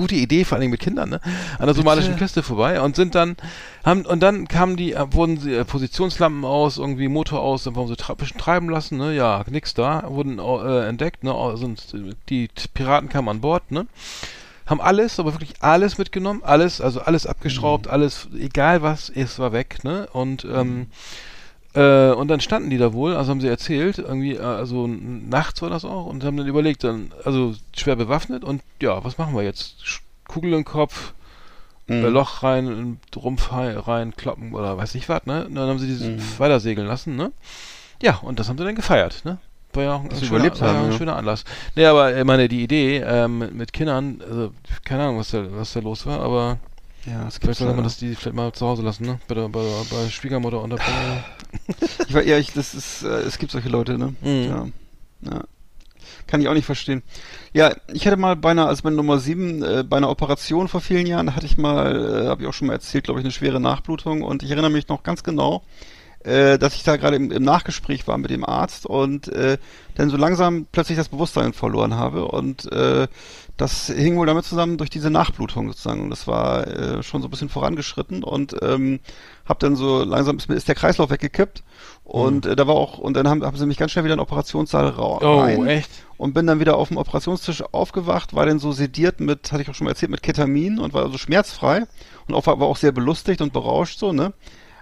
gute Idee, vor allen Dingen mit Kindern, ne? An der somalischen Küste vorbei und sind dann, haben, und dann kamen die, wurden sie, äh, Positionslampen aus, irgendwie Motor aus, dann wurden sie ein bisschen treiben lassen, ne? Ja, nix da, wurden äh, entdeckt, ne? Sind, die Piraten kamen an Bord, ne? Haben alles, aber wirklich alles mitgenommen, alles, also alles abgeschraubt, mhm. alles, egal was, es war weg, ne? Und, ähm, Äh, und dann standen die da wohl, also haben sie erzählt, irgendwie, also nachts war das auch, und haben dann überlegt, dann, also schwer bewaffnet und ja, was machen wir jetzt? Kugel im Kopf, mhm. äh, Loch rein, Rumpf rein, kloppen oder weiß nicht was, ne? Und dann haben sie dieses mhm. weiter segeln lassen, ne? Ja, und das haben sie dann gefeiert, ne? War ja auch ein, schöner, überlebt haben, war ein ja. schöner Anlass. Nee, aber ich meine, die Idee ähm, mit, mit Kindern, also keine Ahnung, was da, was da los war, aber ja, es vielleicht sollte man das die vielleicht mal zu Hause lassen, ne? Bei der, bei der, bei der Schwiegermutter und der Ich war ehrlich, das ist, äh, es gibt solche Leute, ne? Mhm. Ja. ja. Kann ich auch nicht verstehen. Ja, ich hatte mal bei einer, also bei Nummer sieben, äh, bei einer Operation vor vielen Jahren, da hatte ich mal, äh, habe ich auch schon mal erzählt, glaube ich, eine schwere Nachblutung und ich erinnere mich noch ganz genau, äh, dass ich da gerade im, im Nachgespräch war mit dem Arzt und äh, dann so langsam plötzlich das Bewusstsein verloren habe und äh, das hing wohl damit zusammen durch diese Nachblutung sozusagen und das war äh, schon so ein bisschen vorangeschritten und ähm, hab dann so langsam ist, ist der Kreislauf weggekippt und mhm. äh, da war auch und dann haben, haben sie mich ganz schnell wieder in den Operationssaal ra- rein oh, echt? Und bin dann wieder auf dem Operationstisch aufgewacht, war dann so sediert mit, hatte ich auch schon mal erzählt, mit Ketamin und war also schmerzfrei und auch, war auch sehr belustigt und berauscht so, ne?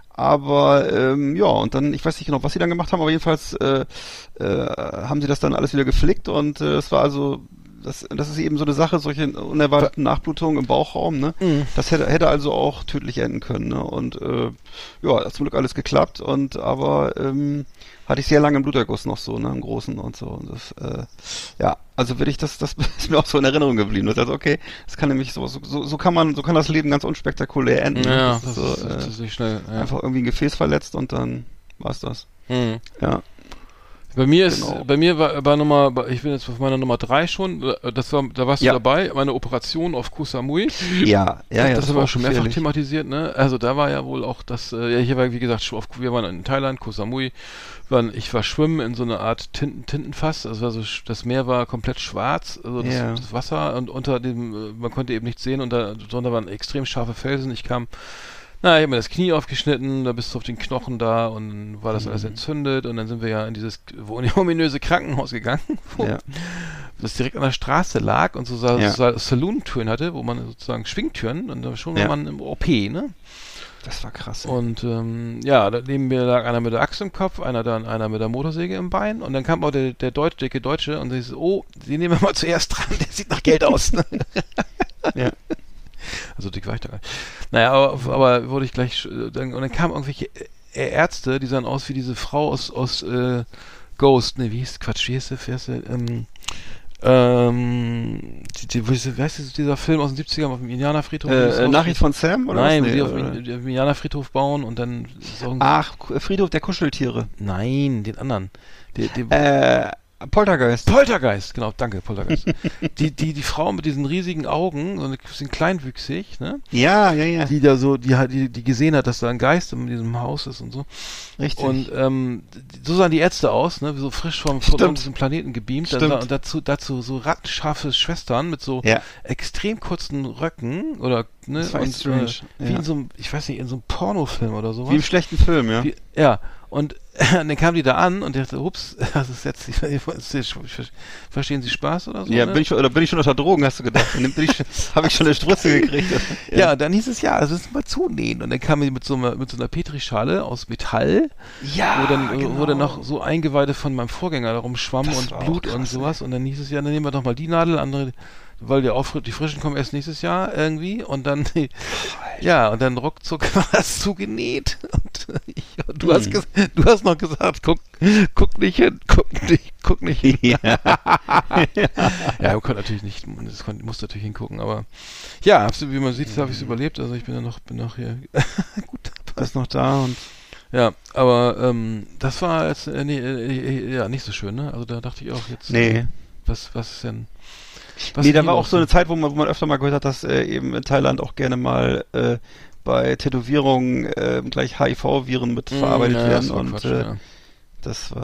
Aber ähm, ja, und dann, ich weiß nicht genau, was sie dann gemacht haben, aber jedenfalls äh, äh, haben sie das dann alles wieder geflickt und äh, es war also, das, das ist eben so eine Sache, solche unerwarteten Nachblutungen im Bauchraum, ne? Mhm. Das hätte, hätte also auch tödlich enden können, ne? Und äh, ja, hat zum Glück alles geklappt und aber ähm, hatte ich sehr lange einen Bluterguss noch so, ne, im Großen und so. Und das, äh, ja, also würde ich das, das ist mir auch so in Erinnerung geblieben. Das heißt, okay, das kann nämlich so, so, so kann man, so kann das Leben ganz unspektakulär enden. Ja, das, das, ist so, ist, das äh, ist nicht schnell. Ja. Einfach irgendwie ein Gefäß verletzt und dann war's das. Mhm. Ja. Bei mir ist, Genau. bei mir war, war Nummer, ich bin jetzt auf meiner Nummer drei schon, das war, da warst Ja. du dabei, meine Operation auf Koh Samui. Ja, ja, ja. Das, das haben wir war auch schon mehrfach gefährlich. thematisiert, ne? Also da war ja wohl auch das, äh, ja, hier war, wie gesagt, schon auf, wir waren in Thailand, Koh Samui, waren, ich war schwimmen in so einer Art Tinten, Tintenfass, also, also das Meer war komplett schwarz, also das, Ja. das Wasser und unter dem, äh, man konnte eben nichts sehen und da, drunter waren extrem scharfe Felsen, ich kam, na, ich habe mir das Knie aufgeschnitten, da bist du auf den Knochen da und dann war das alles entzündet und dann sind wir ja in dieses ominöse Krankenhaus gegangen, wo Ja. das direkt an der Straße lag und so Sa- Ja. Sa- Saloon-Türen hatte, wo man sozusagen Schwingtüren und da schon war Ja. man im O P, ne? Das war krass. ey. Und ähm, ja, da neben mir lag einer mit der Axt im Kopf, einer dann einer mit der Motorsäge im Bein und dann kam auch der, der Deutsch, dicke Deutsche und der so, oh, den nehmen wir mal zuerst dran, der sieht nach Geld aus. Ne? Ja. Also dick war ich da gar nicht. Naja, aber, aber wurde ich gleich, äh, dann, und dann kamen irgendwelche äh, Ärzte, die sahen aus wie diese Frau aus, aus äh, Ghost, ne, wie hieß, Quatsch, wie hieß der, wie heißt der, ähm, ähm, die, die, wie heißt das, dieser Film aus den siebzigern auf dem Indianerfriedhof? Äh, äh, Nachricht von Sam, oder? Nein, was? wo Nee, die auf oder? dem auf dem Indianerfriedhof bauen und dann ist auch ein, Ach, Friedhof der Kuscheltiere. nein, den anderen. Der, der, Äh, Poltergeist. Poltergeist, genau, danke, Poltergeist. die, die, die Frau mit diesen riesigen Augen, so ein bisschen kleinwüchsig, ne? Ja, ja, ja. Die da so, die hat, die, die gesehen hat, dass da ein Geist in diesem Haus ist und so. Richtig. Und ähm, so sahen die Ärzte aus, ne? So frisch vom, von Stimmt. diesem Planeten gebeamt. Dann, Stimmt. und dazu, dazu so rattenscharfe Schwestern mit so Ja. extrem kurzen Röcken oder ne? Das war und, echt strange. Äh, wie Ja. in so einem, ich weiß nicht, in so einem Pornofilm oder sowas. Wie im schlechten Film, ja. Wie, ja, und dann kam die da an und dachte, ups, das ist jetzt, verstehen Sie Spaß oder so? Ja, ne? bin ich schon, oder bin ich schon unter Drogen, hast du gedacht? Dann bin ich, habe ich schon eine Strutze gekriegt. Ja, dann hieß es ja, also es ist mal zunähen. Und dann kam die mit so einer, mit so einer Petrischale aus Metall, Ja, wo dann, genau. wo dann noch so Eingeweide von meinem Vorgänger darum schwammen Das und war auch Blut krass, und sowas. Und dann hieß es ja, dann nehmen wir doch mal die Nadel, andere, weil die, Auffri- die Frischen kommen erst nächstes Jahr irgendwie. Und dann, ja, und dann ruckzuck war das zugenäht. Und, ich, und du, hast Hm. ges- du hast noch gesagt, guck, guck nicht hin, guck nicht, guck nicht hin. Ja. Ja, man konnte natürlich nicht, man das konnte, musste natürlich hingucken, aber ja, hab's, wie man sieht, habe ich es überlebt, also ich bin ja noch, bin noch hier gut dabei. Ist noch da und Ja, aber ähm, das war jetzt äh, nee, äh, ja nicht so schön, ne? Also da dachte ich auch jetzt, nee. was, was ist denn? Was Nee, ist da hier war auch los? so eine Zeit, wo man, wo man öfter mal gehört hat, dass äh, eben in Thailand auch gerne mal äh, bei Tätowierungen äh, gleich H I V-Viren mit Mm, verarbeitet ja, das werden war und Quatsch, äh, ja. das war,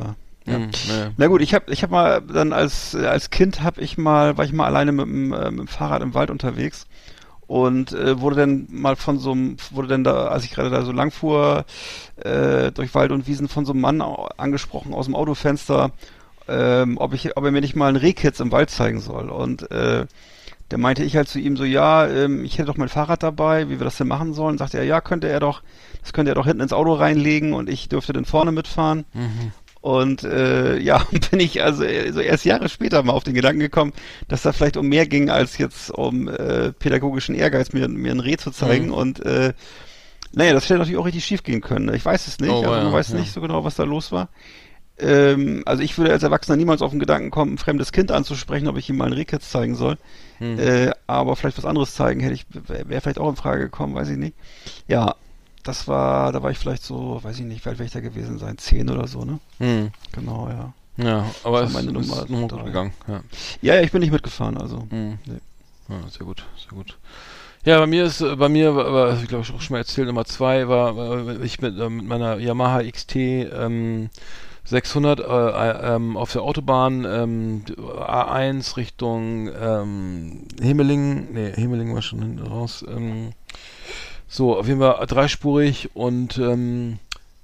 Ja. Mhm, ja. Na gut, ich habe ich hab mal dann als als Kind habe ich mal war ich mal alleine mit dem, äh, mit dem Fahrrad im Wald unterwegs und äh, wurde dann mal von so einem wurde dann da, als ich gerade da so lang fuhr äh, durch Wald und Wiesen, von so einem Mann angesprochen aus dem Autofenster, ähm, ob ich ob er mir nicht mal einen Rehkitz im Wald zeigen soll. Und äh, der meinte ich halt zu ihm so, ja, ähm, ich hätte doch mein Fahrrad dabei, wie wir das denn machen sollen. Sagte er, ja, könnte er doch, das könnte er doch hinten ins Auto reinlegen und ich dürfte dann vorne mitfahren. Mhm. Und äh, ja, bin ich also so erst Jahre später mal auf den Gedanken gekommen, dass da vielleicht um mehr ging, als jetzt um äh, pädagogischen Ehrgeiz, mir, mir ein Reh zu zeigen. Mhm. Und äh, naja, das hätte natürlich auch richtig schief gehen können. Ich weiß es nicht, oh, also ja, man weiß ja. nicht so genau, was da los war. Ähm, also ich würde als Erwachsener niemals auf den Gedanken kommen, ein fremdes Kind anzusprechen, ob ich ihm mal einen Rehkitz zeigen soll. Hm. Äh, aber vielleicht was anderes zeigen, hätte ich, wäre vielleicht auch in Frage gekommen, weiß ich nicht. Ja, das war, da war ich vielleicht so, weiß ich nicht, wie alt wäre ich da gewesen sein, zehn oder so, ne? Hm. Genau, ja. Ja, aber es ist meine Nummer, Nummer gut gegangen. Ja. ja, ja, ich bin nicht mitgefahren, also. Hm. Nee. Ja, sehr gut, sehr gut. Ja, bei mir ist, bei mir war, war ich glaube ich auch schon mal erzählt, Nummer zwei war, war ich mit, äh, mit meiner Yamaha X T ähm, sechshundert äh, ähm, auf der Autobahn ähm, A eins Richtung ähm, Himmelingen, nee, Himmelingen war schon hinten raus, ähm, so, auf jeden Fall dreispurig und ähm,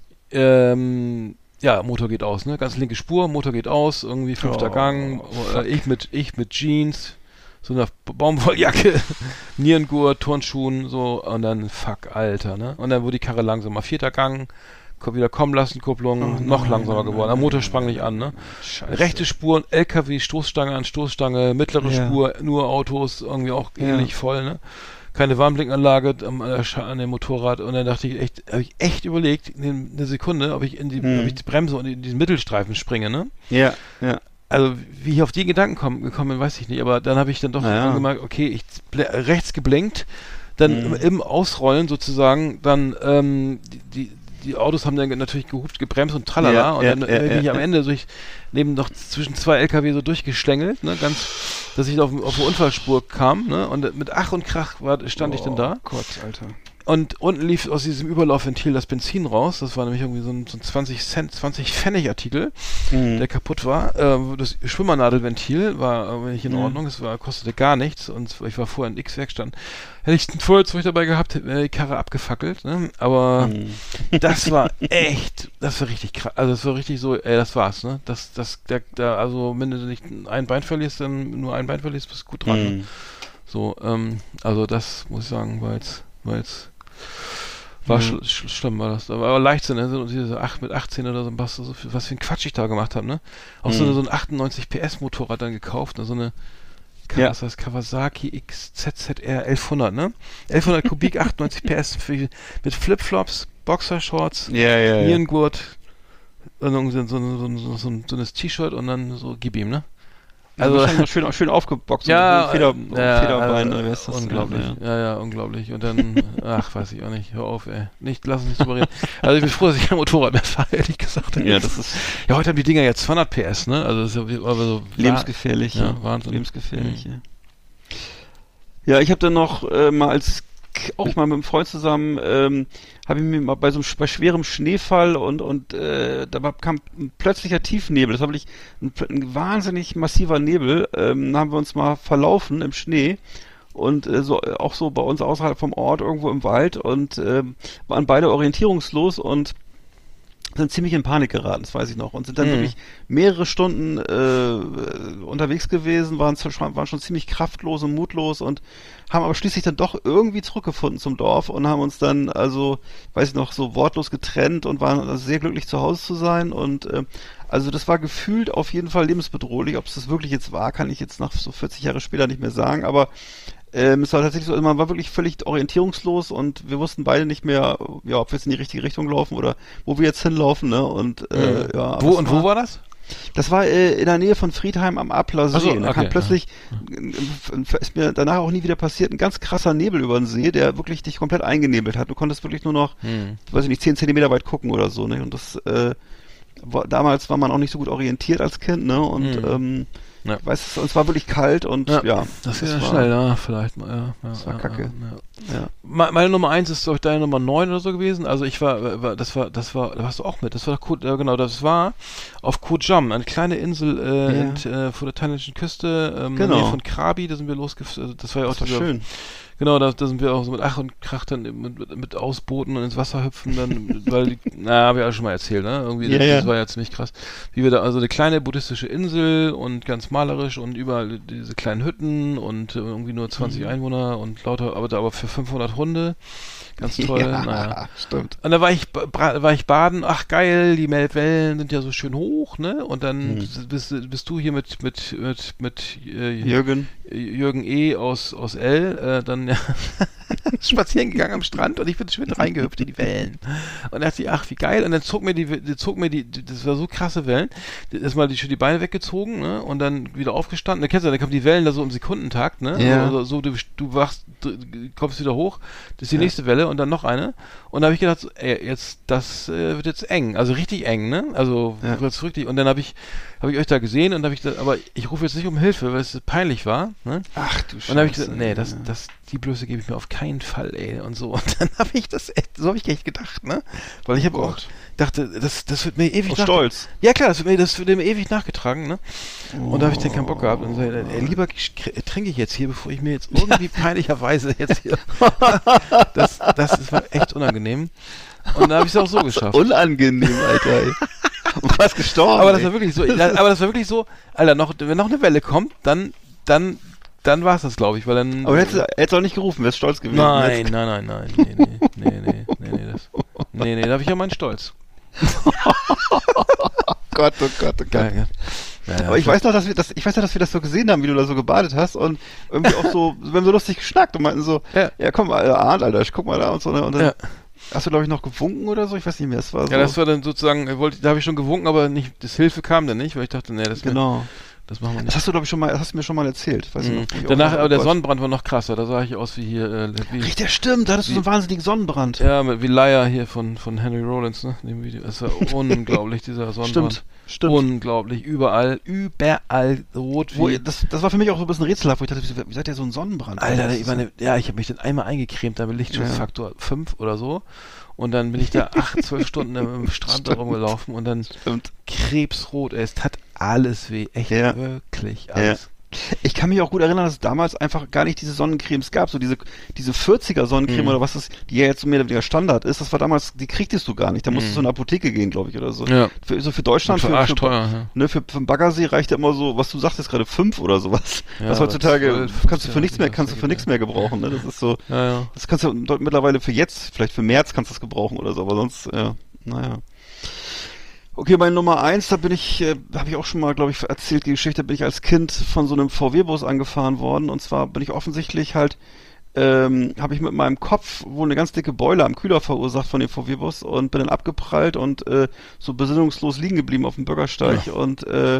ähm, ja, Motor geht aus, ne, ganz linke Spur, Motor geht aus, irgendwie fünfter oh, Gang, äh, ich mit, ich mit Jeans, so einer Baumwolljacke, Nierengurt, Turnschuhen, so, und dann, fuck, Alter, ne, und dann wurde die Karre langsamer, vierter Gang, wieder kommen lassen, Kupplung, oh, noch nein, langsamer geworden. Der Motor sprang nicht an, ne? Scheiße. Rechte Spuren, L K W, Stoßstange an Stoßstange, mittlere ja. Spur, nur Autos, irgendwie auch ja. ähnlich voll, ne? Keine Warnblinkanlage am, an dem Motorrad und dann dachte ich echt, habe ich echt überlegt, in eine Sekunde, ob ich in die, hm. ob ich die Bremse und in diesen Mittelstreifen springe, ne? Ja, ja. Also, wie ich auf die Gedanken komm, gekommen bin, weiß ich nicht, aber dann habe ich dann doch ja. gemerkt, okay, ich rechts geblinkt, dann hm. im, im Ausrollen sozusagen, dann ähm, die, die die Autos haben dann natürlich gehupt, gebremst und tralala ja, und ja, dann ja, bin ich ja, am Ende so ich neben noch zwischen zwei L K W so durchgeschlängelt, ne, ganz, dass ich auf, auf eine Unfallspur kam, ne, und mit Ach und Krach war, stand oh, ich dann da. Gott, Alter. Und unten lief aus diesem Überlaufventil das Benzin raus, das war nämlich irgendwie so ein, so ein zwanzig Cent, zwanzig Pfennig Artikel, mhm. der kaputt war. Äh, das Schwimmernadelventil war aber nicht in mhm. Ordnung, es war, kostete gar nichts und ich war vorher in X-Werkstatt. Hätte ich ein Feuerzeug dabei gehabt, hätte die Karre abgefackelt, ne? Aber mhm. das war echt, das war richtig krass, also das war richtig so, ey, das war's, ne? Das, das, der, der, also wenn du nicht ein Bein verlierst, dann nur ein Bein verlierst, bist du gut dran, mhm. ne? So, ähm, also das muss ich sagen, war jetzt, war jetzt War mhm. sch sch schlimm, war das. Aber, aber Leichtsinn, ne? So, diese acht, mit achtzehn oder so, was, so viel, was für ein Quatsch ich da gemacht habe, ne? Auch mhm. so, eine, so ein achtundneunzig P S Motorrad dann gekauft, ne? So eine, ja. was heißt Kawasaki X Z Z R elfhundert, ne? elfhundert Kubik, achtundneunzig P S für, mit Flipflops, Boxershorts, ja, ja, ja. Nierengurt, dann so, so, so, so, so, so ein T-Shirt und dann so gib ihm, ne? Also wahrscheinlich schön, schön aufgeboxt, ja, Feder, ja, Federbein, also, oder was das unglaublich, ja. ja, ja, unglaublich. Und dann, ach, weiß ich auch nicht, hör auf, ey, nicht, lass uns nicht drüber reden. Also ich bin froh, dass ich kein Motorrad mehr fahre, ehrlich gesagt. Ja, das ist, ja, heute haben die Dinger jetzt zweihundert P S, ne? Also das ist ja aber so lebensgefährlich, ja, ja, Wahnsinn, lebensgefährlich. Mhm. Ja, ja, ich habe dann noch äh, mal als auch mal mit einem Freund zusammen, ähm, habe ich mir mal bei so einem bei schwerem Schneefall und und äh, da kam ein plötzlicher Tiefnebel, das war wirklich ein, ein wahnsinnig massiver Nebel, ähm, da haben wir uns mal verlaufen im Schnee und äh, so auch so bei uns außerhalb vom Ort irgendwo im Wald und äh, waren beide orientierungslos und sind ziemlich in Panik geraten, das weiß ich noch, und sind dann mhm. wirklich mehrere Stunden äh, unterwegs gewesen, waren, waren schon ziemlich kraftlos und mutlos und haben aber schließlich dann doch irgendwie zurückgefunden zum Dorf und haben uns dann, also, weiß ich noch, so wortlos getrennt und waren also sehr glücklich zu Hause zu sein und äh, also das war gefühlt auf jeden Fall lebensbedrohlich. Ob es das wirklich jetzt war, kann ich jetzt nach so vierzig Jahre später nicht mehr sagen, aber Ähm, es war tatsächlich so, also man war wirklich völlig orientierungslos und wir wussten beide nicht mehr, ja, ob wir jetzt in die richtige Richtung laufen oder wo wir jetzt hinlaufen, ne? Und äh, mhm. ja. Wo und war, wo war das? Das war äh, in der Nähe von Friedheim am Appler See. So, okay, da kam plötzlich, ja. ist mir danach auch nie wieder passiert, ein ganz krasser Nebel über den See, der wirklich dich komplett eingenebelt hat. Du konntest wirklich nur noch, mhm. weiß ich nicht, zehn Zentimeter weit gucken oder so, ne? Und das, äh, war, damals war man auch nicht so gut orientiert als Kind, ne? Und mhm. ähm, ja. Ich weiß, es war wirklich kalt und ja. ja das ist ja schnell, ja, vielleicht mal, ja. ja das war ja, kacke. Ja, ja. Ja. Meine Nummer eins ist, glaube ich, deine Nummer neun oder so gewesen. Also ich war, war, das war, das war, da warst du auch mit. Das war Koh, ja, genau, das war auf Koh Cham, eine kleine Insel äh, ja. in, äh, vor der thailändischen Küste, ähm, genau. in der Nähe von Krabi, da sind wir losgefahren. Also das war ja auch das war dieser, schön. Genau, da, da sind wir auch so mit Ach und Krach dann mit, mit, mit Ausbooten und ins Wasser hüpfen, dann, weil, die, na, habe ich alles schon mal erzählt, ne? Irgendwie, ja, das, ja. das war ja ziemlich krass. Wie wir da, also eine kleine buddhistische Insel und ganz malerisch und überall diese kleinen Hütten und äh, irgendwie nur zwanzig mhm. Einwohner und lauter, aber da aber für fünfhundert Hunde. Ganz toll, ja, naja. Stimmt. Und da war ich, war ich baden, ach geil, die Wellen sind ja so schön hoch, ne? Und dann mhm. bist, bist du hier mit, mit, mit, mit äh, Jürgen. Jürgen E. aus, aus L, äh, dann ja, spazieren gegangen am Strand und ich bin schon mit reingehüpft in die Wellen. Und dachte ich, ach, wie geil. Und dann zog mir die, die zog mir die, das war so krasse Wellen, erstmal die, die Beine weggezogen, ne? Und dann wieder aufgestanden. Da kennst du, da kommen die Wellen da so im Sekundentakt, ne? Ja. Also, so, du, du wachst, du kommst wieder hoch, das ist die ja. nächste Welle und dann noch eine. Und da habe ich gedacht, so, ey, jetzt, das äh, wird jetzt eng, also richtig eng, ne? Also, ja. jetzt richtig. Und dann habe ich, habe ich euch da gesehen und habe ich da, aber ich rufe jetzt nicht um Hilfe, weil es peinlich war, ne? Ach du Scheiße. Und dann habe ich gesagt, nee, das, das, die Blöße gebe ich mir auf keinen Fall, ey, und so. Und dann habe ich das echt, so habe ich echt gedacht, ne? Weil ich habe oh auch, dachte, das, das wird mir ewig nach... Stolz. Ja klar, das wird mir, das wird mir ewig nachgetragen, ne? Oh. Und da habe ich dann keinen Bock gehabt und so, ey, lieber trinke ich jetzt hier, bevor ich mir jetzt irgendwie peinlicherweise jetzt hier, das, das ist war echt unangenehm. Und dann habe ich es auch so geschafft. Unangenehm, Alter, ey. Und fast gestorben. Aber das war wirklich so, aber das war wirklich so, Alter, noch, wenn noch eine Welle kommt, dann, dann, dann war es das, glaube ich, weil dann... Aber hättest du hättest auch nicht gerufen, wärst stolz gewesen. Nein, nein, nein, nein, nee, nee, nee, nee, nee, nee, das, nee, nee, da habe ich ja meinen Stolz. Gott, oh Gott, oh Gott. Geil, ja. Ja, ja, aber ich weiß noch, dass wir das, ich weiß noch, dass wir das so gesehen haben, wie du da so gebadet hast und irgendwie auch so, wir haben so lustig geschnackt und meinten so, ja, ja komm, Alter, Arndt, Alter, ich guck mal da und so, ne, und dann ja. hast du, glaube ich, noch gewunken oder so, ich weiß nicht mehr, es war so. Ja, das war dann sozusagen, wollte, da habe ich schon gewunken, aber nicht, das Hilfe kam dann nicht, weil ich dachte, nee, das genau. Mir, das machen wir nicht. Das hast du, glaube ich, schon mal, das hast du mir schon mal erzählt. Weiß mhm. ich noch, Danach, aber der Sonnenbrand war noch krasser, da sah ich aus wie hier, äh, wie... Richtig, stimmt, da hattest du so einen wahnsinnigen Sonnenbrand. Ja, mit, wie Liar hier von, von Henry Rollins, ne, in dem Video. Das war unglaublich, dieser Sonnenbrand. Stimmt, stimmt. Unglaublich, überall, überall rot. Wo, das, das war für mich auch so ein bisschen rätselhaft, wo ich dachte, wie seid ihr so ein Sonnenbrand? Alter, ich meine, ja, ich habe mich dann einmal eingecremt, da mit Lichtschutzfaktor ja. fünf oder so. Und dann bin ich da acht, zwölf Stunden im Strand da rumgelaufen und dann Stimmt. krebsrot, ey, es tat alles weh, echt ja. wirklich alles. Ja. Ich kann mich auch gut erinnern, dass es damals einfach gar nicht diese Sonnencremes gab, so diese diese vierziger Sonnencreme mhm. oder was das, die ja jetzt so mehr oder weniger Standard ist, das war damals, die kriegtest du gar nicht, da musstest mhm. du in eine Apotheke gehen, glaube ich, oder so. Ja. Für, so für Deutschland, für, für, teuer, ja. ne, für, für einen Baggersee reicht ja immer so, was du sagtest gerade, fünf oder sowas. Ja, was heutzutage zwölf, kannst du für nichts mehr, kannst du für nichts mehr gebrauchen, ne, das ist so, ja, ja. das kannst du mittlerweile für jetzt, vielleicht für März kannst du das gebrauchen oder so, aber sonst, ja, naja. Okay, bei Nummer eins, da bin ich, äh, habe ich auch schon mal, glaube ich, erzählt, die Geschichte, bin ich als Kind von so einem V W-Bus angefahren worden. Und zwar bin ich offensichtlich halt, ähm, habe ich mit meinem Kopf wohl eine ganz dicke Beule am Kühler verursacht von dem V W-Bus und bin dann abgeprallt und äh, so besinnungslos liegen geblieben auf dem Bürgersteig ja. und äh,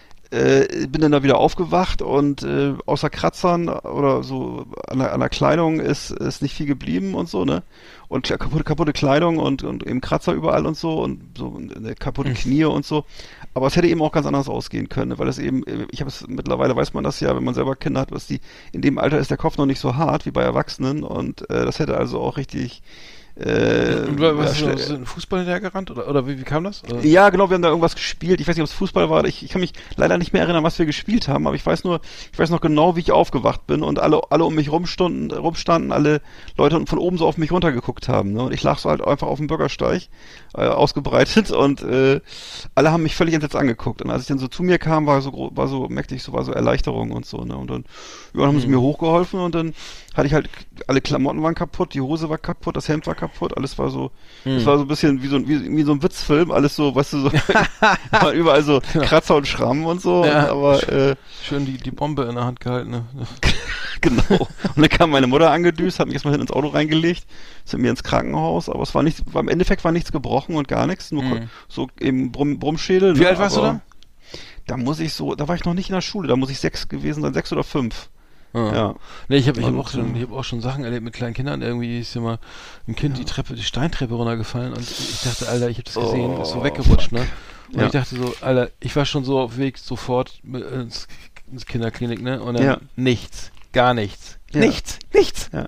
äh, bin dann da wieder aufgewacht und äh, außer Kratzern oder so an der, an der Kleidung ist, ist nicht viel geblieben und so, ne? Und kaputte, kaputte Kleidung und, und eben Kratzer überall und so und so eine kaputte Knie und so. Aber es hätte eben auch ganz anders ausgehen können, weil es eben, ich habe es, mittlerweile weiß man das ja, wenn man selber Kinder hat, was die, in dem Alter ist der Kopf noch nicht so hart wie bei Erwachsenen und äh, das hätte also auch richtig Äh, und was ja, ist ein Fußball hinterhergerannt? Oder, oder wie, wie kam das? Oder? Ja, genau, wir haben da irgendwas gespielt. Ich weiß nicht, ob es Fußball war. Ich, ich kann mich leider nicht mehr erinnern, was wir gespielt haben, aber ich weiß nur, ich weiß noch genau, wie ich aufgewacht bin und alle, alle um mich rumstanden, rumstanden, alle Leute von oben so auf mich runtergeguckt haben. Ne? Und ich lag so halt einfach auf dem Bürgersteig, äh, ausgebreitet und äh, alle haben mich völlig entsetzt angeguckt. Und als ich dann so zu mir kam, war so, war so mächtig, so war so Erleichterung und so. Ne? Und dann, ja, dann haben sie mhm. mir hochgeholfen und dann hatte ich halt, alle Klamotten waren kaputt, die Hose war kaputt, das Hemd war kaputt, alles war so, es mhm. war so ein bisschen wie so, wie, wie so ein Witzfilm, alles so, weißt du, so, überall so Kratzer und Schrammen und so, ja, und, aber, äh, schön die, die Bombe in der Hand gehalten, ne? Genau. Und dann kam meine Mutter angedüst, hat mich erstmal hin ins Auto reingelegt, sind mir ins Krankenhaus, aber es war nichts, war, im Endeffekt war nichts gebrochen und gar nichts, nur mhm. so eben Brumm, Brummschädel. Wie ne, alt warst du da? Da muss ich so, da war ich noch nicht in der Schule, da muss ich sechs gewesen sein, sechs oder fünf. Ah. Ja. Nee, ich habe ich hab auch, schon, ich hab auch schon Sachen erlebt mit kleinen Kindern. Irgendwie ist ja mal ein Kind ja. die Treppe, die Steintreppe runtergefallen und ich dachte, Alter, ich habe das gesehen, oh, ist so weggerutscht, fuck. ne? Und ja. ich dachte so, Alter, ich war schon so auf Weg sofort ins, ins Kinderklinik, ne? Und dann ja. nichts, gar nichts. Ja. Nichts, nichts. Ja.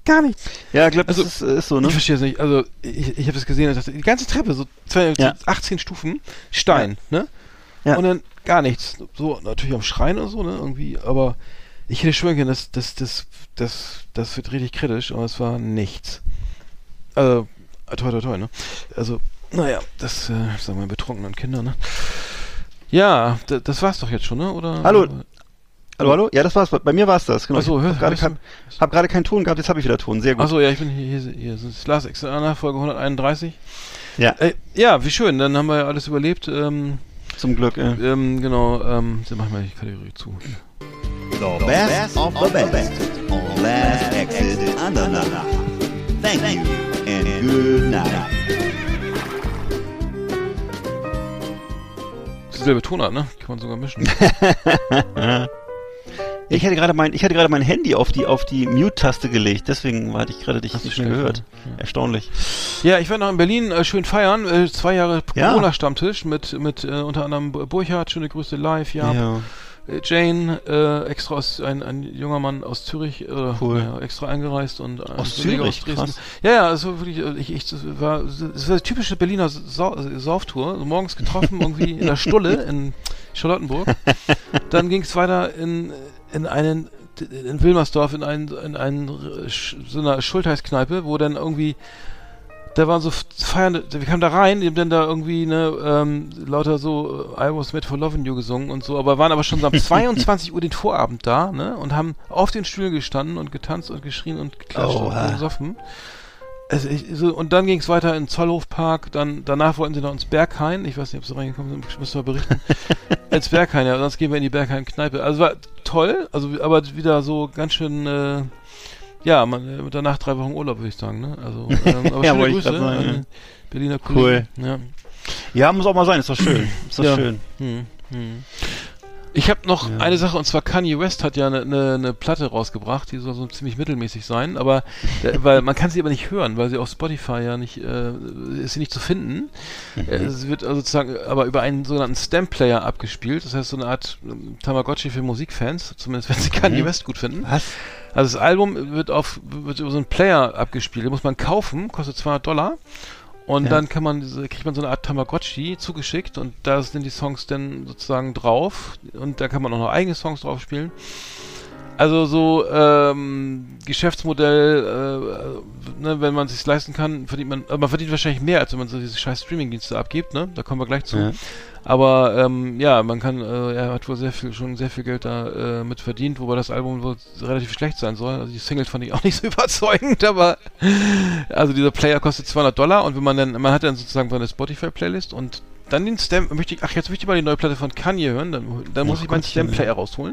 gar nichts. Ja, ich glaube, das Also, ist, ist so, ne? Ich verstehe es nicht. Also, ich, ich habe das gesehen und dachte, die ganze Treppe, so zwei, Ja. achtzehn Stufen, Stein, ne? Ja. Und dann gar nichts. So, natürlich am Schreien und so, ne? Irgendwie, aber ich hätte schwören können, das, das, das, das, das wird richtig kritisch, aber es war nichts. Also, toi, toi, toi, ne? Also, naja, das, äh, sagen wir, betrunkenen Kinder, ne? Ja, d- das war's doch jetzt schon, ne? Oder? Hallo. Hallo, hallo? Ja, das war's. Bei mir war's das, genau. Ach so, ich hör- habe gerade hörst du- kein, hab gerade keinen Ton gehabt, jetzt habe ich wieder Ton. Sehr gut. Achso, ja, ich bin hier, hier, hier ist Last Exit Anna, Folge hunderteinunddreißig. Ja, Äh, ja, wie schön, dann haben wir ja alles überlebt. Ähm, zum Glück. Äh. ähm, genau, ähm, dann machen wir die Kategorie zu. The best of the best on Last Exit Andernach. Thank you and good night. Dieselbe Tonart, ne? Kann man sogar mischen. Ich hatte gerade mein, ich hatte gerade mein Handy auf die, auf die Mute-Taste gelegt, deswegen hatte ich gerade dich Hast du nicht mehr schnell gehört. gefunden, ja. Erstaunlich. Ja, ich werde noch in Berlin äh, schön feiern. Äh, zwei Jahre Ja. Corona-Stammtisch mit, mit äh, unter anderem Bu- Burchard, schöne Grüße live, ja. Ja. Äh, Jane, äh, extra aus, ein, ein junger Mann aus Zürich, äh, Cool. ja, extra eingereist und ein Aus Kollege Zürich, Dresden. krass. Ja, ja, also wirklich, äh, ich, ich, das war, das war eine typische Berliner Sau Sauftour. Also morgens getroffen, irgendwie in der Stulle in Charlottenburg. Dann ging es weiter in, in einen, in Wilmersdorf, in einen, in einen, so einer Schultheißkneipe, wo dann irgendwie, da waren so feiernde, wir kamen da rein, die haben dann da irgendwie, ne, ähm, lauter so äh, I Was Made for Loving You gesungen und so, aber waren aber schon so um zweiundzwanzig Uhr den Vorabend da, ne, und haben auf den Stühlen gestanden und getanzt und geschrien und geklatscht Oha. und gesoffen. Also ich, so, und dann ging es weiter in Zollhofpark, dann, danach wollten sie noch ins Berghain, ich weiß nicht, ob sie reingekommen sind, ich muss mal berichten, ins Berghain, ja, sonst gehen wir in die Berghain-Kneipe. Also war toll, also aber wieder so ganz schön, äh, ja, man, äh, danach drei Wochen Urlaub, würde ich sagen, ne, also, ähm, aber Ja, schöne wollte ich Grüße grad sagen, an ja. den Berliner Kollegen. Ja. Ja, muss auch mal sein, ist doch schön. Ist doch Ja. schön. Hm, hm. Ich habe noch Ja. eine Sache, und zwar Kanye West hat ja eine ne, ne Platte rausgebracht, die soll so ziemlich mittelmäßig sein, aber der, weil man kann sie aber nicht hören, weil sie auf Spotify ja nicht, äh, ist sie nicht zu finden. Äh, Es wird also sozusagen aber über einen sogenannten Stamp-Player abgespielt, das heißt so eine Art ähm, Tamagotchi für Musikfans, zumindest wenn sie Kanye West gut finden. Was? Also das Album wird auf wird über so einen Player abgespielt, den muss man kaufen, kostet zweihundert Dollar. Und Ja. dann kann man, diese- kriegt man so eine Art Tamagotchi zugeschickt und da sind die Songs dann sozusagen drauf und da kann man auch noch eigene Songs drauf spielen. Also so ähm, Geschäftsmodell, äh, ne, wenn man es sich leisten kann, verdient man, also man verdient wahrscheinlich mehr, als wenn man so diese scheiß Streaming-Dienste abgibt, ne? Da kommen wir gleich zu. Ja. Aber ähm, ja, man kann, äh, er hat wohl sehr viel, schon sehr viel Geld da äh, mit verdient, wobei das Album wohl relativ schlecht sein soll. Also die Singles fand ich auch nicht so überzeugend, aber also dieser Player kostet zweihundert Dollar und wenn man dann, man hat dann sozusagen seine Spotify-Playlist und dann den Stamp, möchte ich, ach jetzt möchte ich mal die neue Platte von Kanye hören, dann, dann muss Ach ich meinen Gottchen, Stamp-Player rausholen.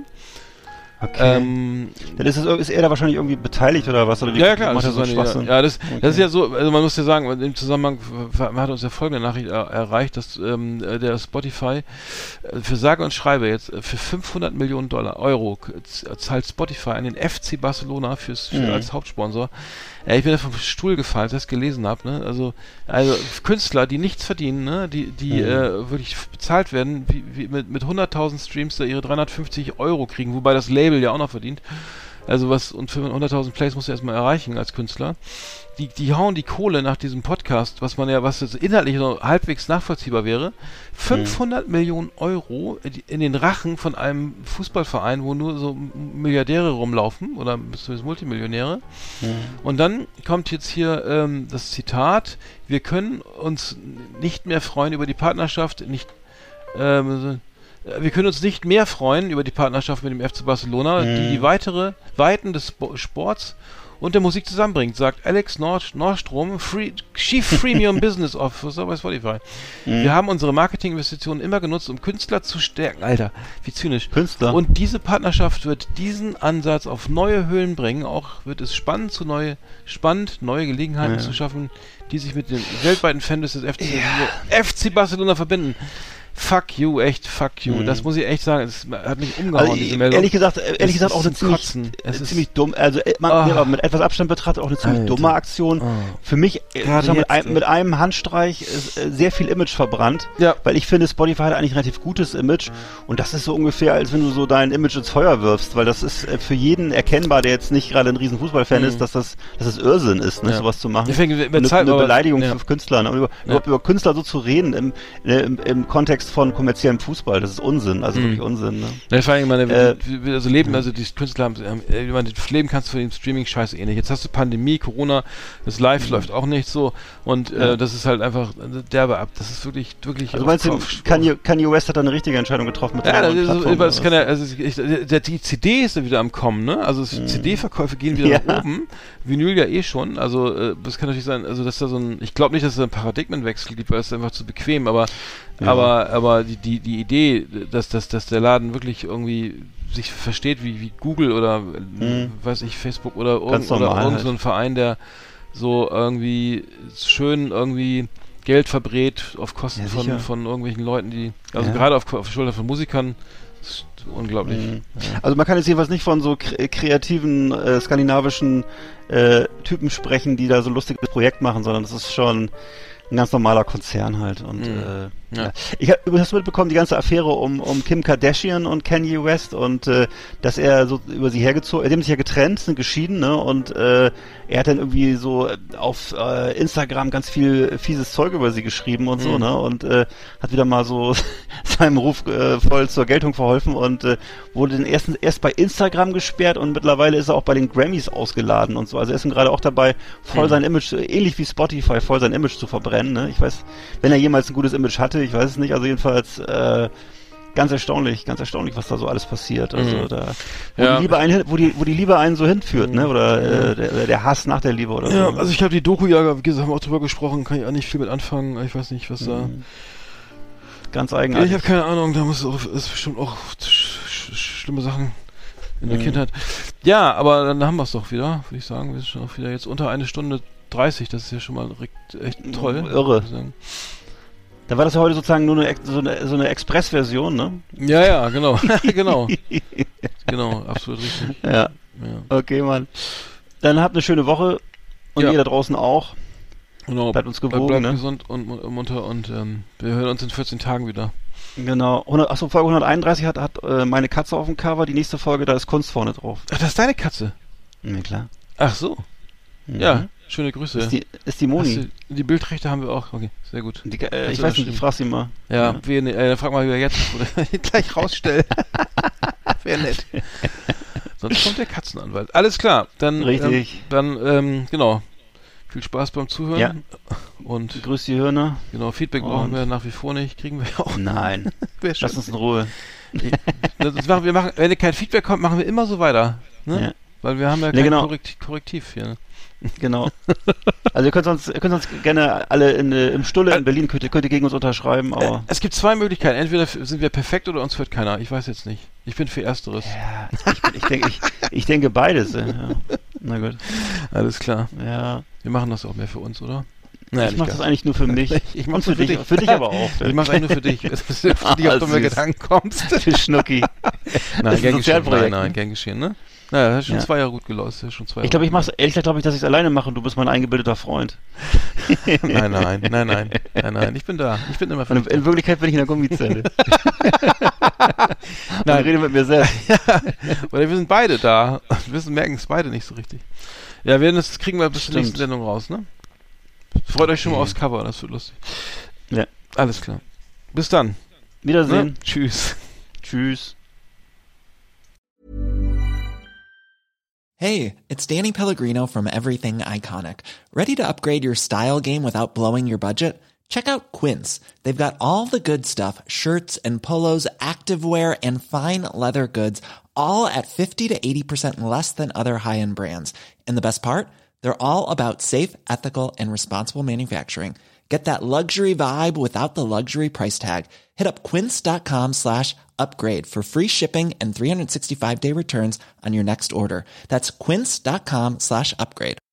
Okay. Ähm, Dann ist, es, ist er da wahrscheinlich irgendwie beteiligt oder was? Oder wie ja, ja, klar. macht er Das so ist einen eine, Schwachsinn? ja, das, Okay. das ist ja so, also man muss ja sagen, im Zusammenhang, man hat uns ja folgende Nachricht er, erreicht, dass ähm, der Spotify äh, für sage und schreibe jetzt äh, für fünfhundert Millionen Dollar Euro k- z- zahlt Spotify an den F C Barcelona fürs, für, Mhm. als Hauptsponsor. Ja, ich bin da vom Stuhl gefallen, als ich das gelesen habe, ne? Also, also Künstler, die nichts verdienen, ne? Die, die Mhm. äh, wirklich f- bezahlt werden, wie, wie mit, mit hunderttausend Streams da ihre dreihundertfünfzig Euro kriegen, wobei das Label ja auch noch verdient. Also was, und für hunderttausend Plays musst du erstmal erreichen als Künstler. Die, die hauen die Kohle nach diesem Podcast, was man ja, was jetzt inhaltlich so halbwegs nachvollziehbar wäre, fünfhundert Millionen Euro in den Rachen von einem Fußballverein, wo nur so Milliardäre rumlaufen oder zumindest Multimillionäre. Mhm. Und dann kommt jetzt hier ähm, das Zitat: Wir können uns nicht mehr freuen über die Partnerschaft, nicht ähm, so- wir können uns nicht mehr freuen über die Partnerschaft mit dem F C Barcelona, Mhm. die die weitere Weiten des Spo- Sports und der Musik zusammenbringt, sagt Alex Nord Nordstrom, Free, Chief Freemium Business Officer bei Spotify. Mhm. Wir haben unsere Marketinginvestitionen immer genutzt, um Künstler zu stärken. Alter, wie zynisch. Künstler. Und diese Partnerschaft wird diesen Ansatz auf neue Höhen bringen. Auch wird es spannend, zu neue, spannend neue Gelegenheiten Ja. zu schaffen, die sich mit den weltweiten Fans des F C, F C Barcelona verbinden. fuck you, echt fuck you. Mhm. Das muss ich echt sagen, es hat mich umgehauen, Also, diese Meldung. ehrlich gesagt, ehrlich Es gesagt ist auch eine zum ziemlich, Kotzen. Es ist- ziemlich dumm, also äh, man, Oh. ja, mit etwas Abstand betrachtet auch eine ziemlich Alter. dumme Aktion. Oh. Für mich äh, Gerade mit, jetzt, ein, ey. mit einem Handstreich ist äh, sehr viel Image verbrannt, Ja. weil ich finde, Spotify hat eigentlich ein relativ gutes Image und das ist so ungefähr, als wenn du so dein Image ins Feuer wirfst, weil das ist äh, für jeden erkennbar, der jetzt nicht gerade ein riesen Fußballfan Mhm. ist, dass das, dass das Irrsinn ist, ne, Ja. sowas zu machen. Deswegen, über eine, Zeit, eine aber- Beleidigung ja. für Künstler, ne? über, Ja. überhaupt über Künstler so zu reden im, äh, im, im Kontext von kommerziellem Fußball, das ist Unsinn, also Mhm. wirklich Unsinn. Ne? Ja, vor allem, meine, Äh, die, die, also leben, also die Künstler haben, ähm, äh, ich meine, das Leben kannst du von dem Streaming-Scheiß eh nicht. Jetzt hast du Pandemie, Corona, das Live läuft auch nicht so und Ja. äh, das ist halt einfach äh, derbe ab. Das ist wirklich, wirklich. Also auf meinst du, Kopf- Kanye, Kanye West hat da eine richtige Entscheidung getroffen mit Ja, seiner das, neuen ist, Plattform, das oder kann was? ja, also ich, der, die C D ist ja wieder am Kommen, ne? Also das Mhm. C D-Verkäufe gehen wieder Ja. nach oben. Vinyl ja eh schon. Also äh, das kann natürlich sein, also dass da so ein, ich glaube nicht, dass es da ein Paradigmenwechsel gibt, weil es ist einfach zu bequem, aber Ja. aber aber die, die, die Idee, dass, dass, dass der Laden wirklich irgendwie sich versteht wie, wie Google oder äh, Mhm. weiß ich, Facebook oder, Ganz irgend, oder normal irgend halt. so ein Verein, der so irgendwie schön irgendwie Geld verbrät auf Kosten Ja, von, sicher. von irgendwelchen Leuten, die, also Ja. gerade auf, auf Schulter von Musikern, das ist unglaublich. Mhm. Also man kann jetzt jedenfalls nicht von so kre kreativen äh, skandinavischen äh, Typen sprechen, die da so ein lustiges Projekt machen, sondern das ist schon ein ganz normaler Konzern halt. Und Mhm. äh, Ja. ja. Ich habe übrigens mitbekommen, die ganze Affäre um, um Kim Kardashian und Kanye West und äh, dass er so über sie hergezogen, die haben sich ja getrennt, sind geschieden, ne? Und äh, er hat dann irgendwie so auf äh, Instagram ganz viel fieses Zeug über sie geschrieben und so, Mhm. ne? Und äh, hat wieder mal so seinem Ruf äh, voll zur Geltung verholfen und äh, wurde dann erst, erst bei Instagram gesperrt und mittlerweile ist er auch bei den Grammys ausgeladen und so. Also er ist ihm gerade auch dabei, voll Mhm. sein Image, ähnlich wie Spotify, voll sein Image zu verbrennen, ne? Ich weiß, wenn er jemals ein gutes Image hatte, ich weiß es nicht, also jedenfalls äh, ganz erstaunlich, ganz erstaunlich, was da so alles passiert. Also Mhm. da, wo Ja. die Liebe einen, hin- wo die, wo die Liebe einen so hinführt, ne? Oder Ja. äh, der, der Hass nach der Liebe oder Ja, so. ne? also ich habe die Doku ja, wie gesagt, haben wir auch drüber gesprochen, kann ich auch nicht viel mit anfangen. Ich weiß nicht, was da. Mhm. Ganz Ja, eigenartig. ich habe keine Ahnung, da muss auch, ist bestimmt auch sch sch schlimme Sachen in der Mhm. Kindheit. Ja, aber dann haben wir es doch wieder, würde ich sagen. Wir sind schon auch wieder jetzt unter eine Stunde dreißig, das ist ja schon mal direkt echt toll. Irre. würde ich sagen. Da war das ja heute sozusagen nur eine, Ex- so eine, so eine Express-Version, ne? Ja, ja, genau. genau. Genau, absolut richtig. Ja, Ja. okay, Mann. Dann habt eine schöne Woche und Ja. ihr da draußen auch. Genau. Bleibt uns Bleib- gewogen, bleibt ne? gesund und mu- munter und ähm, wir hören uns in vierzehn Tagen wieder. Genau. hundert, achso, Folge hunderteinunddreißig hat, hat äh, meine Katze auf dem Cover. Die nächste Folge, da ist Kunst vorne drauf. Ach, das ist deine Katze? Ja, klar. Ach so. Mhm. Ja, schöne Grüße. Ist die, ist die Hast Moni. du, die Bildrechte haben wir auch. Okay, sehr gut. Die, äh, Hast ich du weiß nicht, geschrieben? ich frag sie mal. Ja, Ja. wir, ne, äh, dann frag mal, wer jetzt oder gleich rausstellen. Wäre nett. Sonst kommt der Katzenanwalt. Alles klar, dann Richtig. Ähm, dann ähm, genau. Viel Spaß beim Zuhören. Ja. Und Grüß die Hörner. genau, Feedback brauchen Und- wir nach wie vor nicht, kriegen wir ja auch. Nein. Wär schön. Lass uns in Ruhe. Das das machen, wir machen, wenn kein Feedback kommt, machen wir immer so weiter. Ne? Ja. Weil wir haben ja Nee, kein genau. Korrekt, Korrektiv hier. Ne? Genau. Also ihr könnt uns, ihr könnt uns gerne alle in, äh, im Stulle in Berlin, könnt ihr, könnt ihr gegen uns unterschreiben, Äh, aber... es gibt zwei Möglichkeiten. Entweder f- sind wir perfekt oder uns hört keiner. Ich weiß jetzt nicht. Ich bin für Ersteres. Ja, ich, bin- ich, denke, ich, ich denke beides. äh, Ja. Na gut. Alles klar. Ja. Wir machen das auch mehr für uns, oder? Naja, Ich nicht mache ganz. das eigentlich nur für mich. Ich Und mach's für nur für dich. dich. Für dich aber auch. Ich mach's eigentlich nur für dich. Es ist für dich, auf Ah, dumme süß. Gedanken kommst. Für Schnucki. Nein, ist ein gern geschehen. Sozialprojekt, Nein, nein, ne? gern geschehen, ne? Naja, das ist schon Ja. zwei Jahre gut gelaufen. Das ist schon zwei Ich glaube, ich Jahre mach's, ehrlich gesagt glaube ich, dass ich es alleine mache und du bist mein eingebildeter Freund. gut. Nein, nein, nein, nein, nein, nein. Ich bin da. Ich bin immer für Und dich in da. Wirklichkeit bin ich in der Gummizelle. Nein, ich rede mit mir selbst. Weil wir sind beide da. Wir merken es beide nicht so richtig. Ja, wir, das kriegen wir bis zur Stimmt. nächsten Sendung raus, ne? Freut euch schon mal Okay. aufs Cover, das wird lustig. Ja. Alles klar. Bis dann. Wiedersehen. Ne? Tschüss. Tschüss. Hey, it's Danny Pellegrino from Everything Iconic. Ready to upgrade your style game without blowing your budget? Check out Quince. They've got all the good stuff, shirts and polos, activewear, and fine leather goods, all at fifty to eighty percent less than other high-end brands. And the best part? They're all about safe, ethical, and responsible manufacturing. Get that luxury vibe without the luxury price tag. Hit up quince.com slash upgrade for free shipping and three sixty-five day returns on your next order. That's quince.com slash upgrade.